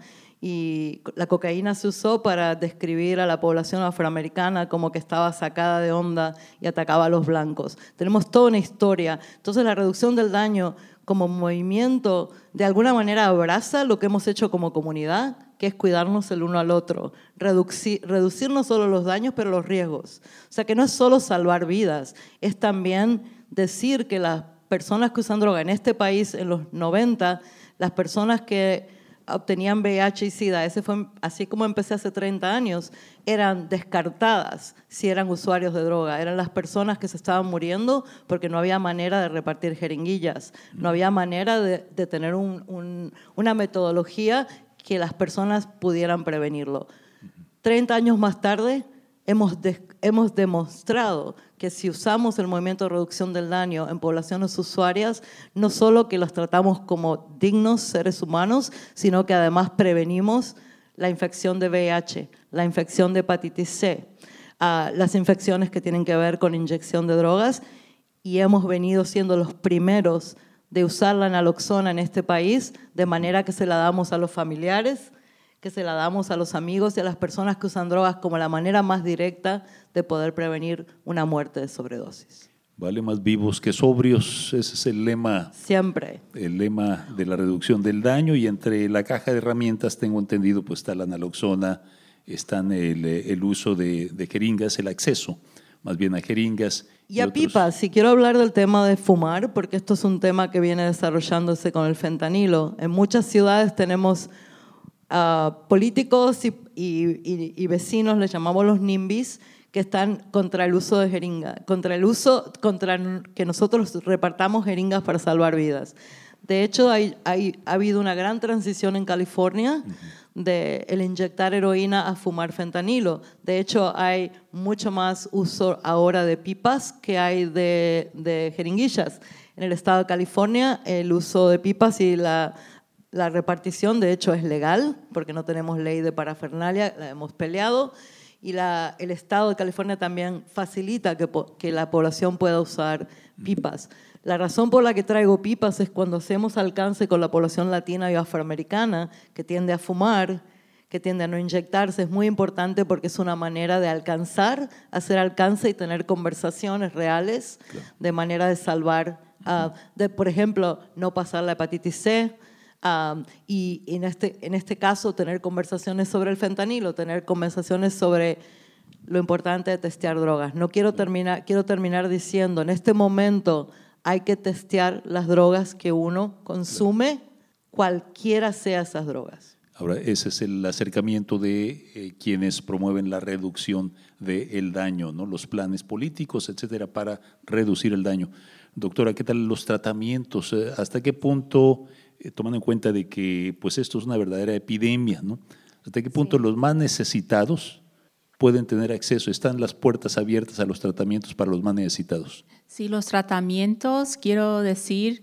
Y la cocaína se usó para describir a la población afroamericana como que estaba sacada de onda y atacaba a los blancos. Tenemos toda una historia. Entonces la reducción del daño como movimiento de alguna manera abraza lo que hemos hecho como comunidad, que es cuidarnos el uno al otro, reducir, reducir no solo los daños, pero los riesgos. O sea que no es solo salvar vidas, es también decir que las personas que usan droga en este país en los noventa, las personas que obtenían V I H y SIDA, ese fue, así como empecé hace treinta años, eran descartadas si eran usuarios de droga. Eran las personas que se estaban muriendo porque no había manera de repartir jeringuillas, no había manera de, de tener un, un, una metodología que las personas pudieran prevenirlo. treinta años más tarde, hemos, de, hemos demostrado que si usamos el movimiento de reducción del daño en poblaciones usuarias, no solo que los tratamos como dignos seres humanos, sino que además prevenimos la infección de V I H, la infección de hepatitis C, uh, las infecciones que tienen que ver con inyección de drogas, y hemos venido siendo los primeros de usar la naloxona en este país, de manera que se la damos a los familiares, que se la damos a los amigos y a las personas que usan drogas como la manera más directa de poder prevenir una muerte de sobredosis. Vale más vivos que sobrios, ese es el lema. Siempre. El lema de la reducción del daño, y entre la caja de herramientas, tengo entendido, pues está la naloxona, están el, el uso de, de jeringas, el acceso más bien a jeringas. Y, y a otros... pipas, si quiero hablar del tema de fumar, porque esto es un tema que viene desarrollándose con el fentanilo. En muchas ciudades tenemos Uh, políticos y, y, y vecinos, les llamamos los NIMBYs, que están contra el uso de jeringa, contra el uso, contra que nosotros repartamos jeringas para salvar vidas. De hecho, hay, hay, ha habido una gran transición en California de el inyectar heroína a fumar fentanilo. De hecho, hay mucho más uso ahora de pipas que hay de, de jeringuillas. En el estado de California, el uso de pipas y la La repartición, de hecho, es legal, porque no tenemos ley de parafernalia, la hemos peleado, y la, el Estado de California también facilita que, que la población pueda usar pipas. La razón por la que traigo pipas es cuando hacemos alcance con la población latina y afroamericana, que tiende a fumar, que tiende a no inyectarse, es muy importante porque es una manera de alcanzar, hacer alcance y tener conversaciones reales, claro, de manera de salvar, uh, de, por ejemplo, no pasar la hepatitis C, Um, y en este, en este caso tener conversaciones sobre el fentanilo, tener conversaciones sobre lo importante de testear drogas. No quiero terminar, quiero terminar diciendo, en este momento hay que testear las drogas que uno consume, cualquiera sea esas drogas. Ahora, ese es el acercamiento de eh, quienes promueven la reducción del daño, ¿no? Los planes políticos, etcétera, para reducir el daño. Doctora, ¿qué tal los tratamientos? ¿Hasta qué punto, eh, tomando en cuenta de que pues esto es una verdadera epidemia, ¿no? ¿Hasta qué punto sí. los más necesitados pueden tener acceso? ¿Están las puertas abiertas a los tratamientos para los más necesitados? Sí, los tratamientos, quiero decir,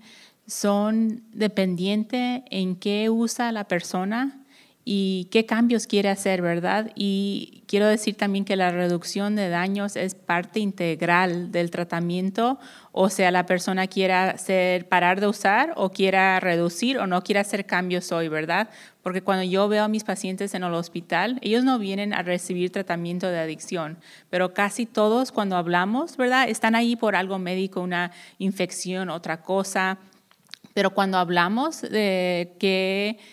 son dependientes en qué usa la persona y qué cambios quiere hacer, ¿verdad? Y quiero decir también que la reducción de daños es parte integral del tratamiento, o sea, la persona quiera hacer, parar de usar o quiera reducir o no quiera hacer cambios hoy, ¿verdad? Porque cuando yo veo a mis pacientes en el hospital, ellos no vienen a recibir tratamiento de adicción, pero casi todos cuando hablamos, ¿verdad? Están ahí por algo médico, una infección, otra cosa, pero cuando hablamos de que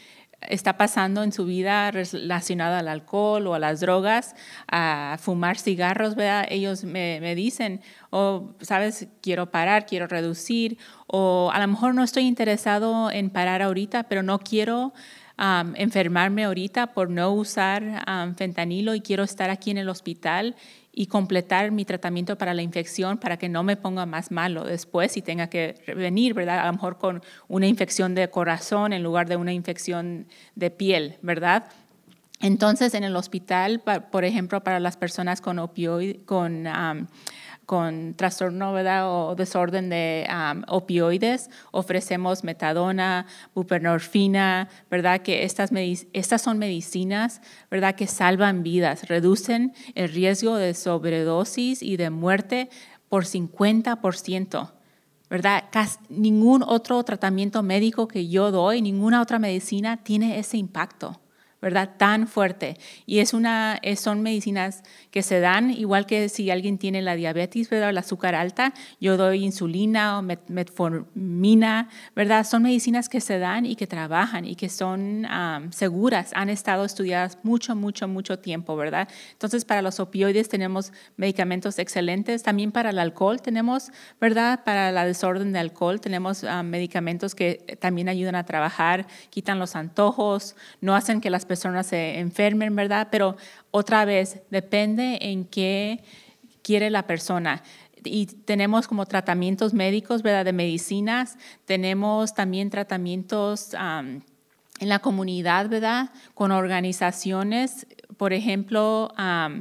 está pasando en su vida relacionada al alcohol o a las drogas, a fumar cigarros, ¿verdad? Ellos me, me dicen, oh, sabes, quiero parar, quiero reducir, o a lo mejor no estoy interesado en parar ahorita, pero no quiero um, enfermarme ahorita por no usar um, fentanilo y quiero estar aquí en el hospital y completar mi tratamiento para la infección para que no me ponga más malo después y tenga que venir, ¿verdad? A lo mejor con una infección de corazón en lugar de una infección de piel, ¿verdad? Entonces, en el hospital, por ejemplo, para las personas con opioides, con, um, con trastorno, ¿verdad? O desorden de um, opioides, ofrecemos metadona, buprenorfina, ¿verdad? Que estas, medic- estas son medicinas, ¿verdad? Que salvan vidas, reducen el riesgo de sobredosis y de muerte por cincuenta por ciento. ¿Verdad? Casi ningún otro tratamiento médico que yo doy, ninguna otra medicina tiene ese impacto, ¿verdad? Tan fuerte. Y es una, es, son medicinas que se dan, igual que si alguien tiene la diabetes, ¿verdad? El azúcar alta, yo doy insulina o met, metformina, ¿verdad? Son medicinas que se dan y que trabajan y que son um, seguras, han estado estudiadas mucho, mucho, mucho tiempo, ¿verdad? Entonces, para los opioides tenemos medicamentos excelentes. También para el alcohol tenemos, ¿verdad? Para la desorden de alcohol tenemos um, medicamentos que también ayudan a trabajar, quitan los antojos, no hacen que las personas se enfermen, ¿verdad? Pero otra vez, depende en qué quiere la persona. Y tenemos como tratamientos médicos, ¿verdad? De medicinas. Tenemos también tratamientos um, en la comunidad, ¿verdad? Con organizaciones, por ejemplo, um,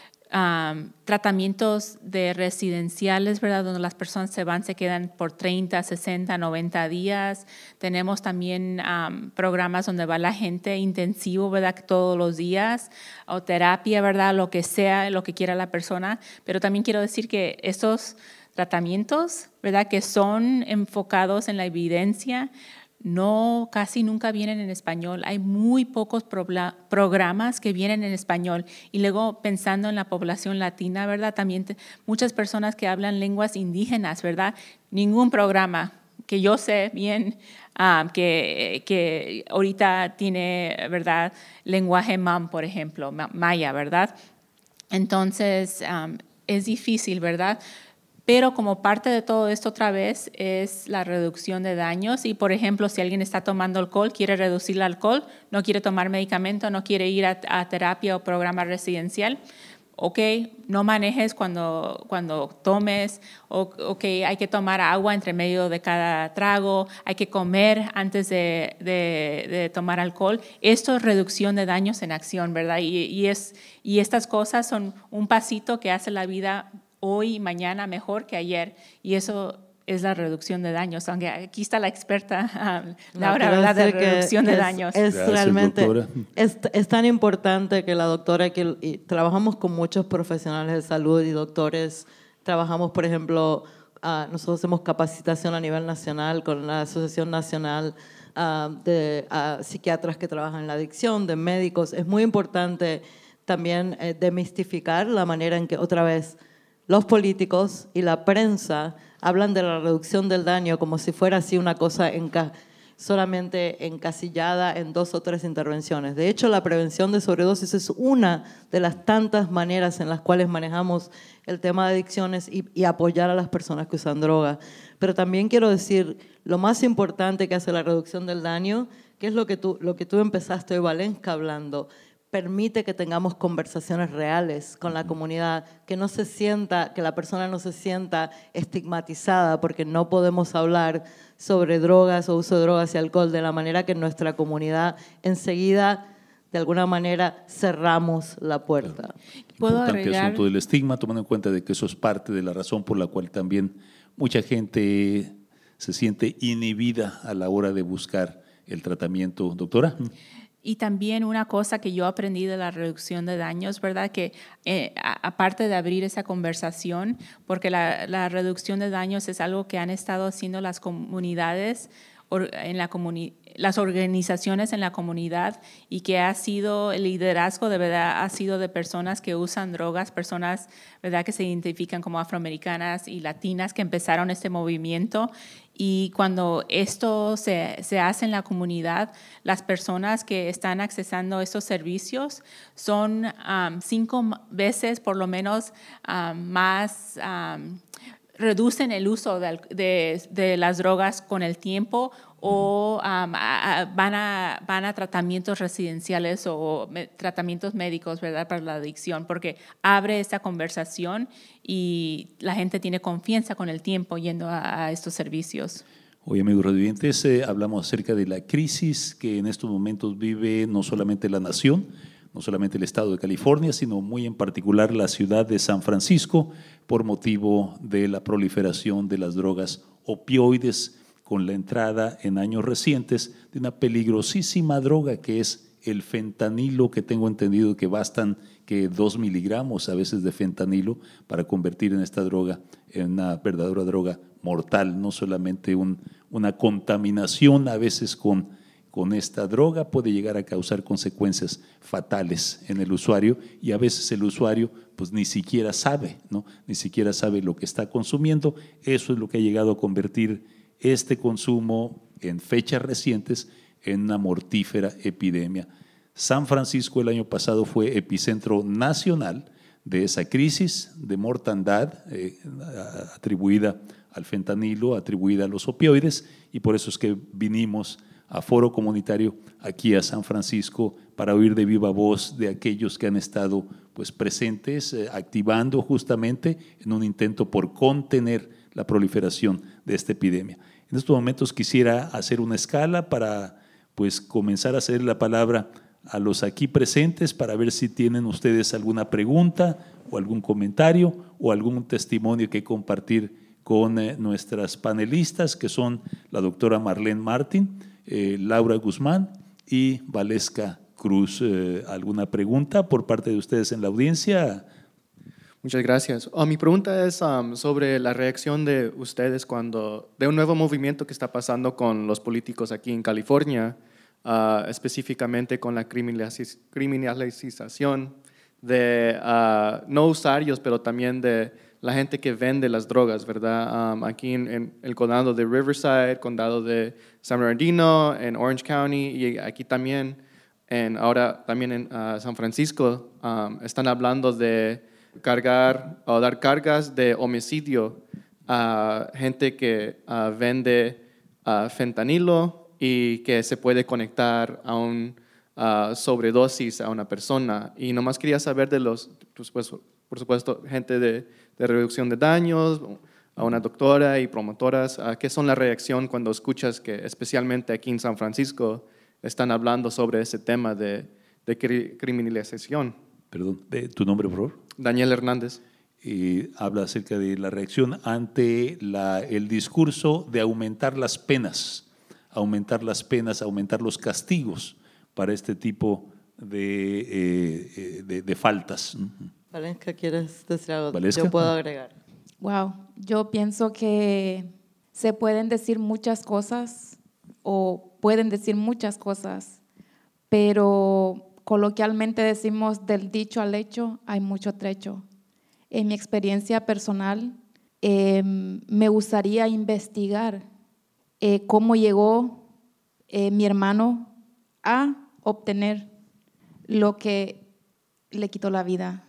Um, tratamientos de residenciales, ¿verdad? Donde las personas se van, se quedan por treinta, sesenta, noventa días. Tenemos también um, programas donde va la gente intensivo, ¿verdad? Todos los días, o terapia, ¿verdad? Lo que sea, lo que quiera la persona. Pero también quiero decir que estos tratamientos, ¿verdad? Que son enfocados en la evidencia, no, casi nunca vienen en español. Hay muy pocos pro- programas que vienen en español. Y luego pensando en la población latina, ¿verdad? También te, muchas personas que hablan lenguas indígenas, ¿verdad? Ningún programa que yo sé bien um, que, que ahorita tiene, ¿verdad? Lenguaje M A M, por ejemplo, maya, ¿verdad? Entonces, um, es difícil, ¿verdad? Pero como parte de todo esto otra vez es la reducción de daños y, por ejemplo, si alguien está tomando alcohol, quiere reducir el alcohol, no quiere tomar medicamento, no quiere ir a, a terapia o programa residencial, ok, no manejes cuando, cuando tomes, o, ok, hay que tomar agua entre medio de cada trago, hay que comer antes de, de, de tomar alcohol. Esto es reducción de daños en acción, ¿verdad? Y, y, es, y estas cosas son un pasito que hace la vida hoy y mañana mejor que ayer, y eso es la reducción de daños, aunque aquí está la experta Laura, no, ¿verdad? De reducción de es, daños. Es Gracias, realmente, es, es tan importante que la doctora, que y trabajamos con muchos profesionales de salud y doctores, trabajamos, por ejemplo, uh, nosotros hacemos capacitación a nivel nacional con la Asociación Nacional uh, de uh, Psiquiatras que trabajan en la adicción, de médicos. Es muy importante también eh, demistificar la manera en que, otra vez, los políticos y la prensa hablan de la reducción del daño como si fuera así una cosa enca- solamente encasillada en dos o tres intervenciones. De hecho, la prevención de sobredosis es una de las tantas maneras en las cuales manejamos el tema de adicciones y, y apoyar a las personas que usan droga. Pero también quiero decir, lo más importante que hace la reducción del daño, que es lo que tú, lo que tú empezaste hoy, Valenska, hablando, permite que tengamos conversaciones reales con la comunidad, que no se sienta, que la persona no se sienta estigmatizada porque no podemos hablar sobre drogas o uso de drogas y alcohol de la manera que en nuestra comunidad enseguida, de alguna manera, cerramos la puerta. ¿Puedo Importante agregar? asunto del estigma, tomando en cuenta de que eso es parte de la razón por la cual también mucha gente se siente inhibida a la hora de buscar el tratamiento. Doctora. Y también una cosa que yo aprendí de la reducción de daños, ¿verdad? Que eh, aparte de abrir esa conversación, porque la, la reducción de daños es algo que han estado haciendo las comunidades en la comuni- las organizaciones en la comunidad y que ha sido el liderazgo de verdad ha sido de personas que usan drogas, personas verdad que se identifican como afroamericanas y latinas que empezaron este movimiento. Y cuando esto se, se hace en la comunidad, las personas que están accesando estos servicios son um, cinco veces por lo menos um, más, um, reducen el uso de, de, de las drogas con el tiempo o um, a, a, van, a, van a tratamientos residenciales o me, tratamientos médicos, ¿verdad?, para la adicción, porque abre esta conversación y la gente tiene confianza con el tiempo yendo a, a estos servicios. Hoy, amigos radioyentes, eh, hablamos acerca de la crisis que en estos momentos vive no solamente la nación, no solamente el estado de California, sino muy en particular la ciudad de San Francisco por motivo de la proliferación de las drogas opioides, con la entrada en años recientes de una peligrosísima droga que es el fentanilo, que tengo entendido que bastan que dos miligramos a veces de fentanilo para convertir en esta droga en una verdadera droga mortal, no solamente un, una contaminación a veces con, con esta droga puede llegar a causar consecuencias fatales en el usuario y a veces el usuario pues ni siquiera sabe, ¿no? Ni siquiera sabe lo que está consumiendo. Eso es lo que ha llegado a convertir este consumo en fechas recientes en una mortífera epidemia. San Francisco el año pasado fue epicentro nacional de esa crisis de mortandad eh, atribuida al fentanilo, atribuida a los opioides, y por eso es que vinimos a Foro Comunitario aquí a San Francisco para oír de viva voz de aquellos que han estado pues, presentes, eh, activando justamente en un intento por contener la proliferación de esta epidemia. En estos momentos quisiera hacer una escala para pues, comenzar a hacer la palabra a los aquí presentes para ver si tienen ustedes alguna pregunta o algún comentario o algún testimonio que compartir con eh, nuestras panelistas, que son la doctora Marlene Martin, eh, Laura Guzmán y Valesca Cruz. Eh, ¿Alguna pregunta por parte de ustedes en la audiencia? Muchas gracias. Oh, mi pregunta es um, sobre la reacción de ustedes cuando, de un nuevo movimiento que está pasando con los políticos aquí en California, uh, específicamente con la criminaliz- criminalización de uh, no usuarios, pero también de la gente que vende las drogas, ¿verdad? Um, aquí en, en el condado de Riverside, condado de San Bernardino, en Orange County y aquí también, en, ahora también en uh, San Francisco, um, están hablando de cargar o dar cargas de homicidio a gente que uh, vende uh, fentanilo y que se puede conectar a un uh, sobredosis a una persona. Y nomás quería saber de los, por supuesto, por supuesto gente de, de reducción de daños, a una doctora y promotoras, uh, ¿qué son la reacción cuando escuchas que especialmente aquí en San Francisco están hablando sobre ese tema de, de cri- criminalización? Perdón, ¿tu nombre, por favor? Daniel Hernández. Eh, habla acerca de la reacción ante la, el discurso de aumentar las penas, aumentar las penas, aumentar los castigos para este tipo de, eh, de, de faltas. Valesca, ¿quieres decir algo? Valesca. Yo puedo agregar. Wow, yo pienso que se pueden decir muchas cosas o pueden decir muchas cosas, pero coloquialmente decimos del dicho al hecho hay mucho trecho. En mi experiencia personal, eh, me gustaría investigar eh, cómo llegó eh, mi hermano a obtener lo que le quitó la vida.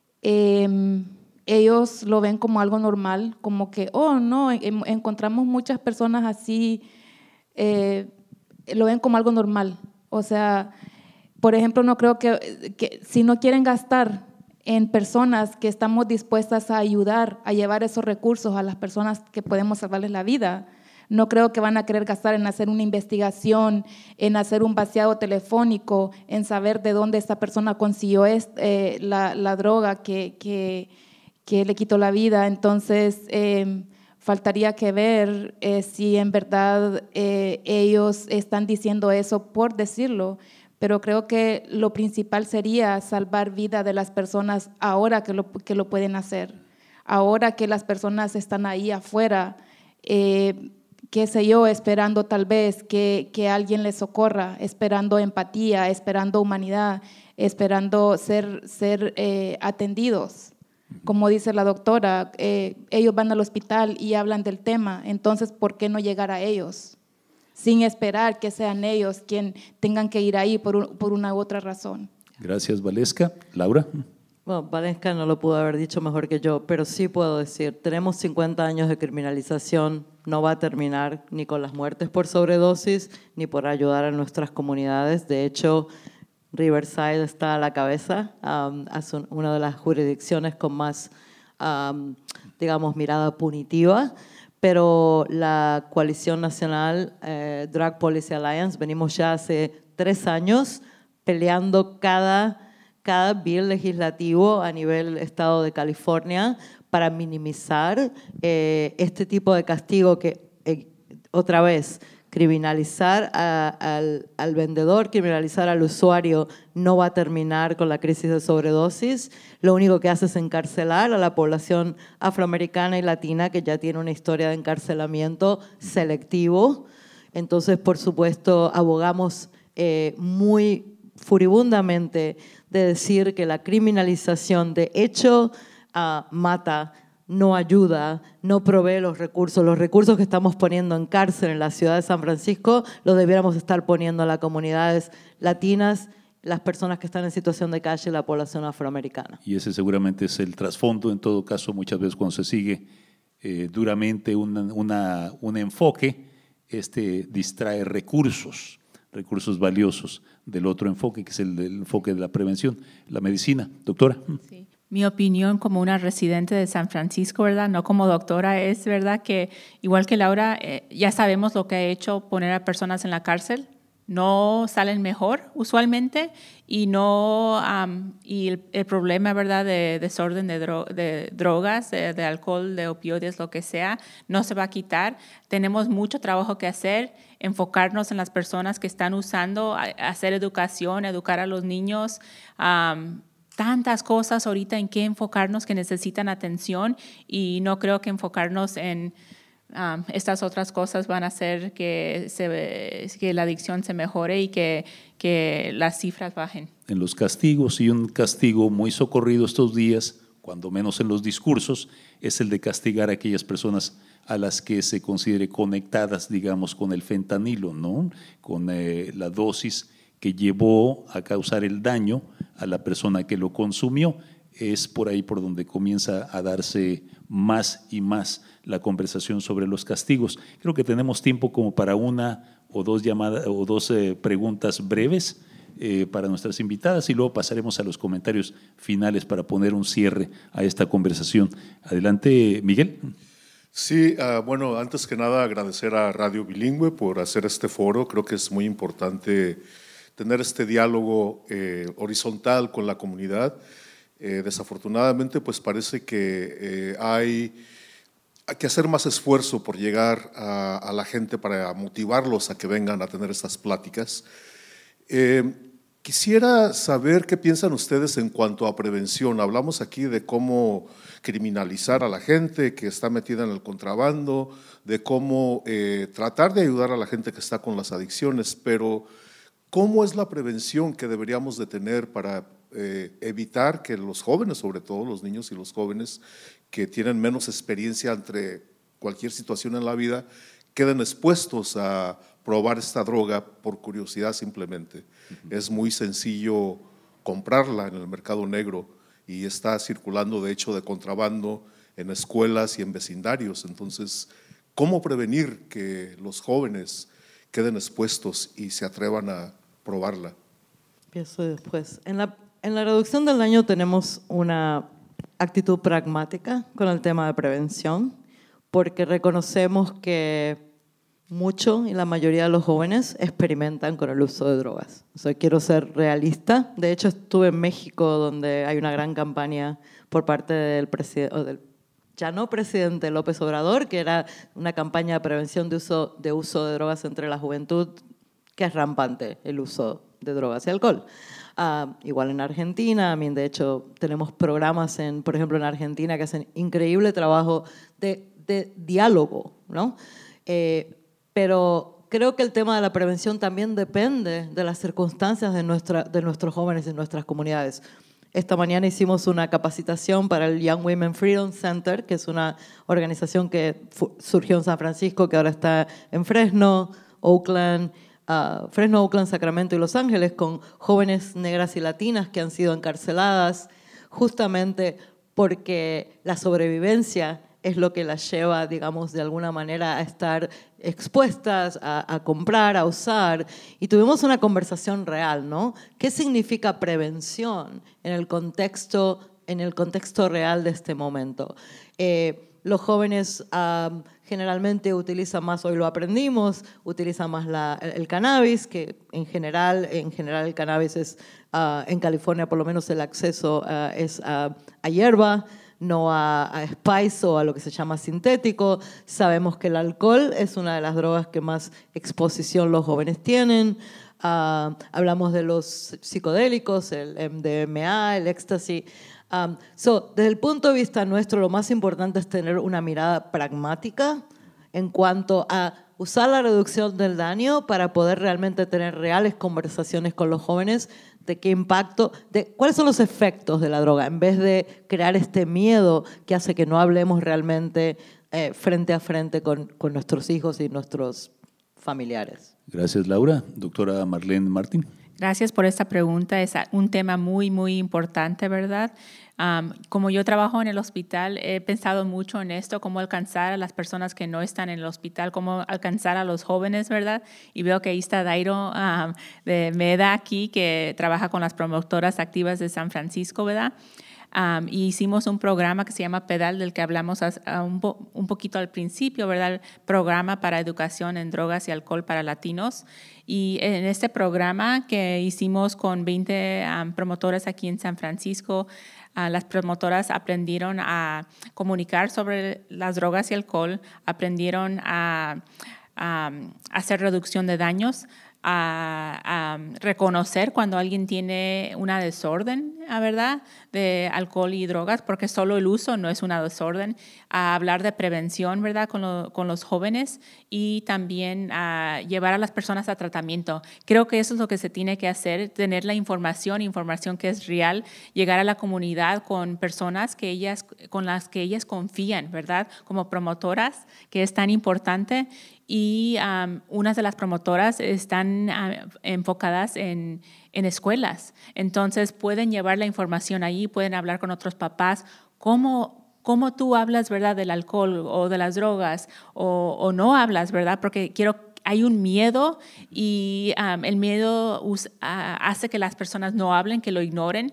Eh, ellos lo ven como algo normal, como que, oh, no, en, encontramos muchas personas así, eh, lo ven como algo normal. O sea, por ejemplo, no creo que, que si no quieren gastar en personas que estamos dispuestas a ayudar, a llevar esos recursos a las personas que podemos salvarles la vida, no creo que van a querer gastar en hacer una investigación, en hacer un vaciado telefónico, en saber de dónde esta persona consiguió este, eh, la, la droga que, que, que le quitó la vida. Entonces, eh, faltaría que ver eh, si en verdad eh, ellos están diciendo eso por decirlo, pero creo que lo principal sería salvar vida de las personas ahora que lo, que lo pueden hacer, ahora que las personas están ahí afuera, eh, qué sé yo, esperando tal vez que, que alguien les socorra, esperando empatía, esperando humanidad, esperando ser, ser eh, atendidos. Como dice la doctora, eh, ellos van al hospital y hablan del tema, entonces, ¿por qué no llegar a ellos? Sin esperar que sean ellos quien tengan que ir ahí por, un, por una u otra razón. Gracias, Valesca. Laura. Bueno, Valesca no lo pudo haber dicho mejor que yo, pero sí puedo decir, tenemos cincuenta años de criminalización, no va a terminar ni con las muertes por sobredosis, ni por ayudar a nuestras comunidades. De hecho, Riverside está a la cabeza, um, es una de las jurisdicciones con más, um, digamos, mirada punitiva, pero la Coalición Nacional eh, Drug Policy Alliance, venimos ya hace tres años peleando cada, cada bill legislativo a nivel estado de California para minimizar eh, este tipo de castigo que, eh, otra vez, criminalizar a, al, al vendedor, criminalizar al usuario no va a terminar con la crisis de sobredosis. Lo único que hace es encarcelar a la población afroamericana y latina que ya tiene una historia de encarcelamiento selectivo. Entonces, por supuesto, abogamos eh, muy furibundamente de decir que la criminalización de hecho uh, mata, no ayuda, no provee los recursos. Los recursos que estamos poniendo en cárcel en la ciudad de San Francisco los debiéramos estar poniendo a las comunidades latinas, las personas que están en situación de calle y la población afroamericana. Y ese seguramente es el trasfondo. En todo caso, muchas veces cuando se sigue eh, duramente una, una, un enfoque, este distrae recursos, recursos valiosos del otro enfoque, que es el, el enfoque de la prevención, la medicina. Doctora. Sí. Mi opinión como una residente de San Francisco, ¿verdad? No como doctora, es verdad que igual que Laura, eh, ya sabemos lo que ha hecho poner a personas en la cárcel. No salen mejor usualmente y no um, y el, el problema, ¿verdad?, de desorden de, dro de drogas, de, de alcohol, de opioides, lo que sea, no se va a quitar. Tenemos mucho trabajo que hacer, enfocarnos en las personas que están usando, a, a hacer educación, educar a los niños. Um, tantas cosas ahorita en qué enfocarnos que necesitan atención y no creo que enfocarnos en um, estas otras cosas van a hacer que, se, que la adicción se mejore y que, que las cifras bajen. En los castigos, y un castigo muy socorrido estos días, cuando menos en los discursos, es el de castigar a aquellas personas a las que se considere conectadas, digamos, con el fentanilo, ¿no? Con eh, la dosis que llevó a causar el daño a la persona que lo consumió. Es por ahí por donde comienza a darse más y más la conversación sobre los castigos. Creo que tenemos tiempo como para una o dos llamadas o dos eh, preguntas breves eh, para nuestras invitadas y luego pasaremos a los comentarios finales para poner un cierre a esta conversación. Adelante, Miguel. Sí, uh, bueno, antes que nada agradecer a Radio Bilingüe por hacer este foro. Creo que es muy importante tener este diálogo eh, horizontal con la comunidad. Eh, desafortunadamente, pues parece que eh, hay, hay que hacer más esfuerzo por llegar a, a la gente para motivarlos a que vengan a tener estas pláticas. Eh, quisiera saber qué piensan ustedes en cuanto a prevención. Hablamos aquí de cómo criminalizar a la gente que está metida en el contrabando, de cómo eh, tratar de ayudar a la gente que está con las adicciones, pero ¿cómo es la prevención que deberíamos de tener para eh, evitar que los jóvenes, sobre todo los niños y los jóvenes que tienen menos experiencia entre cualquier situación en la vida, queden expuestos a probar esta droga por curiosidad simplemente? Uh-huh. Es muy sencillo comprarla en el mercado negro y está circulando de hecho de contrabando en escuelas y en vecindarios. Entonces, ¿cómo prevenir que los jóvenes queden expuestos y se atrevan a probarla? Empiezo después. En la, en la reducción del daño tenemos una actitud pragmática con el tema de prevención, porque reconocemos que mucho y la mayoría de los jóvenes experimentan con el uso de drogas. O sea, quiero ser realista. De hecho, estuve en México, donde hay una gran campaña por parte del presidente, del ya no presidente López Obrador, que era una campaña de prevención de uso de, uso de drogas entre la juventud, que es rampante el uso de drogas y alcohol. Uh, igual en Argentina, a mí de hecho tenemos programas, en, por ejemplo en Argentina, que hacen increíble trabajo de, de diálogo, ¿no? Eh, pero creo que el tema de la prevención también depende de las circunstancias de, nuestra, de nuestros jóvenes y nuestras comunidades. Esta mañana hicimos una capacitación para el Young Women Freedom Center, que es una organización que surgió en San Francisco, que ahora está en Fresno, Oakland, uh, Fresno, Oakland, Sacramento y Los Ángeles, con jóvenes negras y latinas que han sido encarceladas justamente porque la sobrevivencia es lo que las lleva, digamos, de alguna manera a estar expuestas, a, a comprar, a usar. Y tuvimos una conversación real, ¿no? ¿Qué significa prevención en el contexto, en el contexto real de este momento? Eh, los jóvenes um, generalmente utilizan más, hoy lo aprendimos, utilizan más la, el, el cannabis, que en general, en general el cannabis es, uh, en California por lo menos el acceso uh, es uh, a hierba, no a, a spice o a lo que se llama sintético. Sabemos que el alcohol es una de las drogas que más exposición los jóvenes tienen. Uh, hablamos de los psicodélicos, el M D M A, el éxtasis. Um, so, desde el punto de vista nuestro, lo más importante es tener una mirada pragmática en cuanto a usar la reducción del daño para poder realmente tener reales conversaciones con los jóvenes de qué impacto, de cuáles son los efectos de la droga, en vez de crear este miedo que hace que no hablemos realmente eh, frente a frente con, con nuestros hijos y nuestros familiares. Gracias, Laura. Doctora Marlene Martín. Gracias por esta pregunta. Es un tema muy, muy importante, ¿verdad? Um, como yo trabajo en el hospital, he pensado mucho en esto, cómo alcanzar a las personas que no están en el hospital, cómo alcanzar a los jóvenes, ¿verdad? Y veo que ahí está Dairo um, de MEDA aquí, que trabaja con las promotoras activas de San Francisco, ¿verdad? Um, y hicimos un programa que se llama Pedal, del que hablamos a, a un, po, un poquito al principio, ¿verdad? El programa para educación en drogas y alcohol para latinos. Y en este programa que hicimos con veinte um, promotoras aquí en San Francisco, uh, las promotoras aprendieron a comunicar sobre las drogas y alcohol, aprendieron a, a, a hacer reducción de daños, A, a reconocer cuando alguien tiene una desorden, ¿verdad?, de alcohol y drogas, porque solo el uso no es una desorden, a hablar de prevención, ¿verdad?, con, lo, con los jóvenes, y también a llevar a las personas a tratamiento. Creo que eso es lo que se tiene que hacer, tener la información, información que es real, llegar a la comunidad con personas que ellas, con las que ellas confían, ¿verdad?, como promotoras, que es tan importante. Y um, unas de las promotoras están uh, enfocadas en, en escuelas. Entonces pueden llevar la información ahí, pueden hablar con otros papás. ¿Cómo, cómo tú hablas, verdad, del alcohol o de las drogas? O, o no hablas, ¿verdad? Porque quiero, hay un miedo y um, el miedo us, uh, hace que las personas no hablen, que lo ignoren.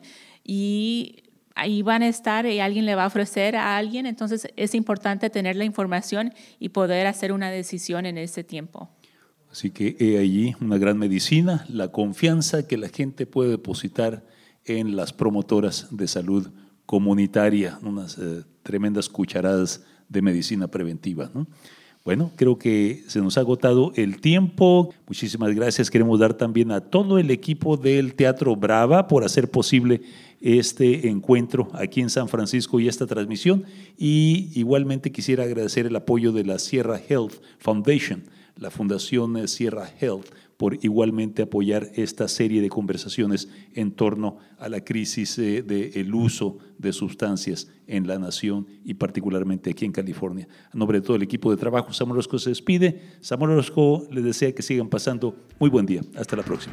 Y ahí van a estar y alguien le va a ofrecer a alguien, entonces es importante tener la información y poder hacer una decisión en ese tiempo. Así que he allí una gran medicina, la confianza que la gente puede depositar en las promotoras de salud comunitaria, unas eh, tremendas cucharadas de medicina preventiva, ¿no? Bueno, creo que se nos ha agotado el tiempo. Muchísimas gracias. Queremos dar también a todo el equipo del Teatro Brava por hacer posible este encuentro aquí en San Francisco y esta transmisión. Y igualmente quisiera agradecer el apoyo de la Sierra Health Foundation, la Fundación Sierra Health, por igualmente apoyar esta serie de conversaciones en torno a la crisis eh, del uso de sustancias en la nación y particularmente aquí en California. A nombre de todo el equipo de trabajo, Samuel Orozco se despide. Samuel Orozco les desea que sigan pasando muy buen día. Hasta la próxima.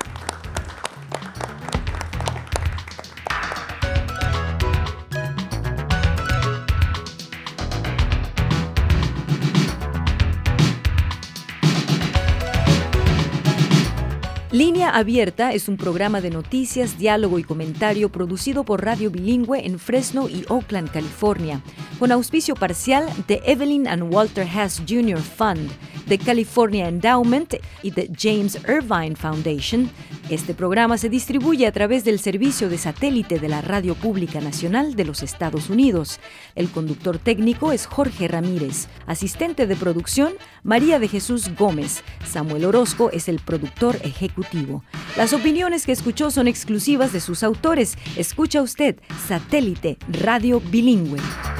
Línea Abierta es un programa de noticias, diálogo y comentario producido por Radio Bilingüe en Fresno y Oakland, California, con auspicio parcial de Evelyn and Walter Haas junior Fund, de California Endowment y de James Irvine Foundation. Este programa se distribuye a través del servicio de satélite de la Radio Pública Nacional de los Estados Unidos. El conductor técnico es Jorge Ramírez, asistente de producción María de Jesús Gómez. Samuel Orozco es el productor ejecutivo. Las opiniones que escuchó son exclusivas de sus autores. Escucha usted Satélite Radio Bilingüe.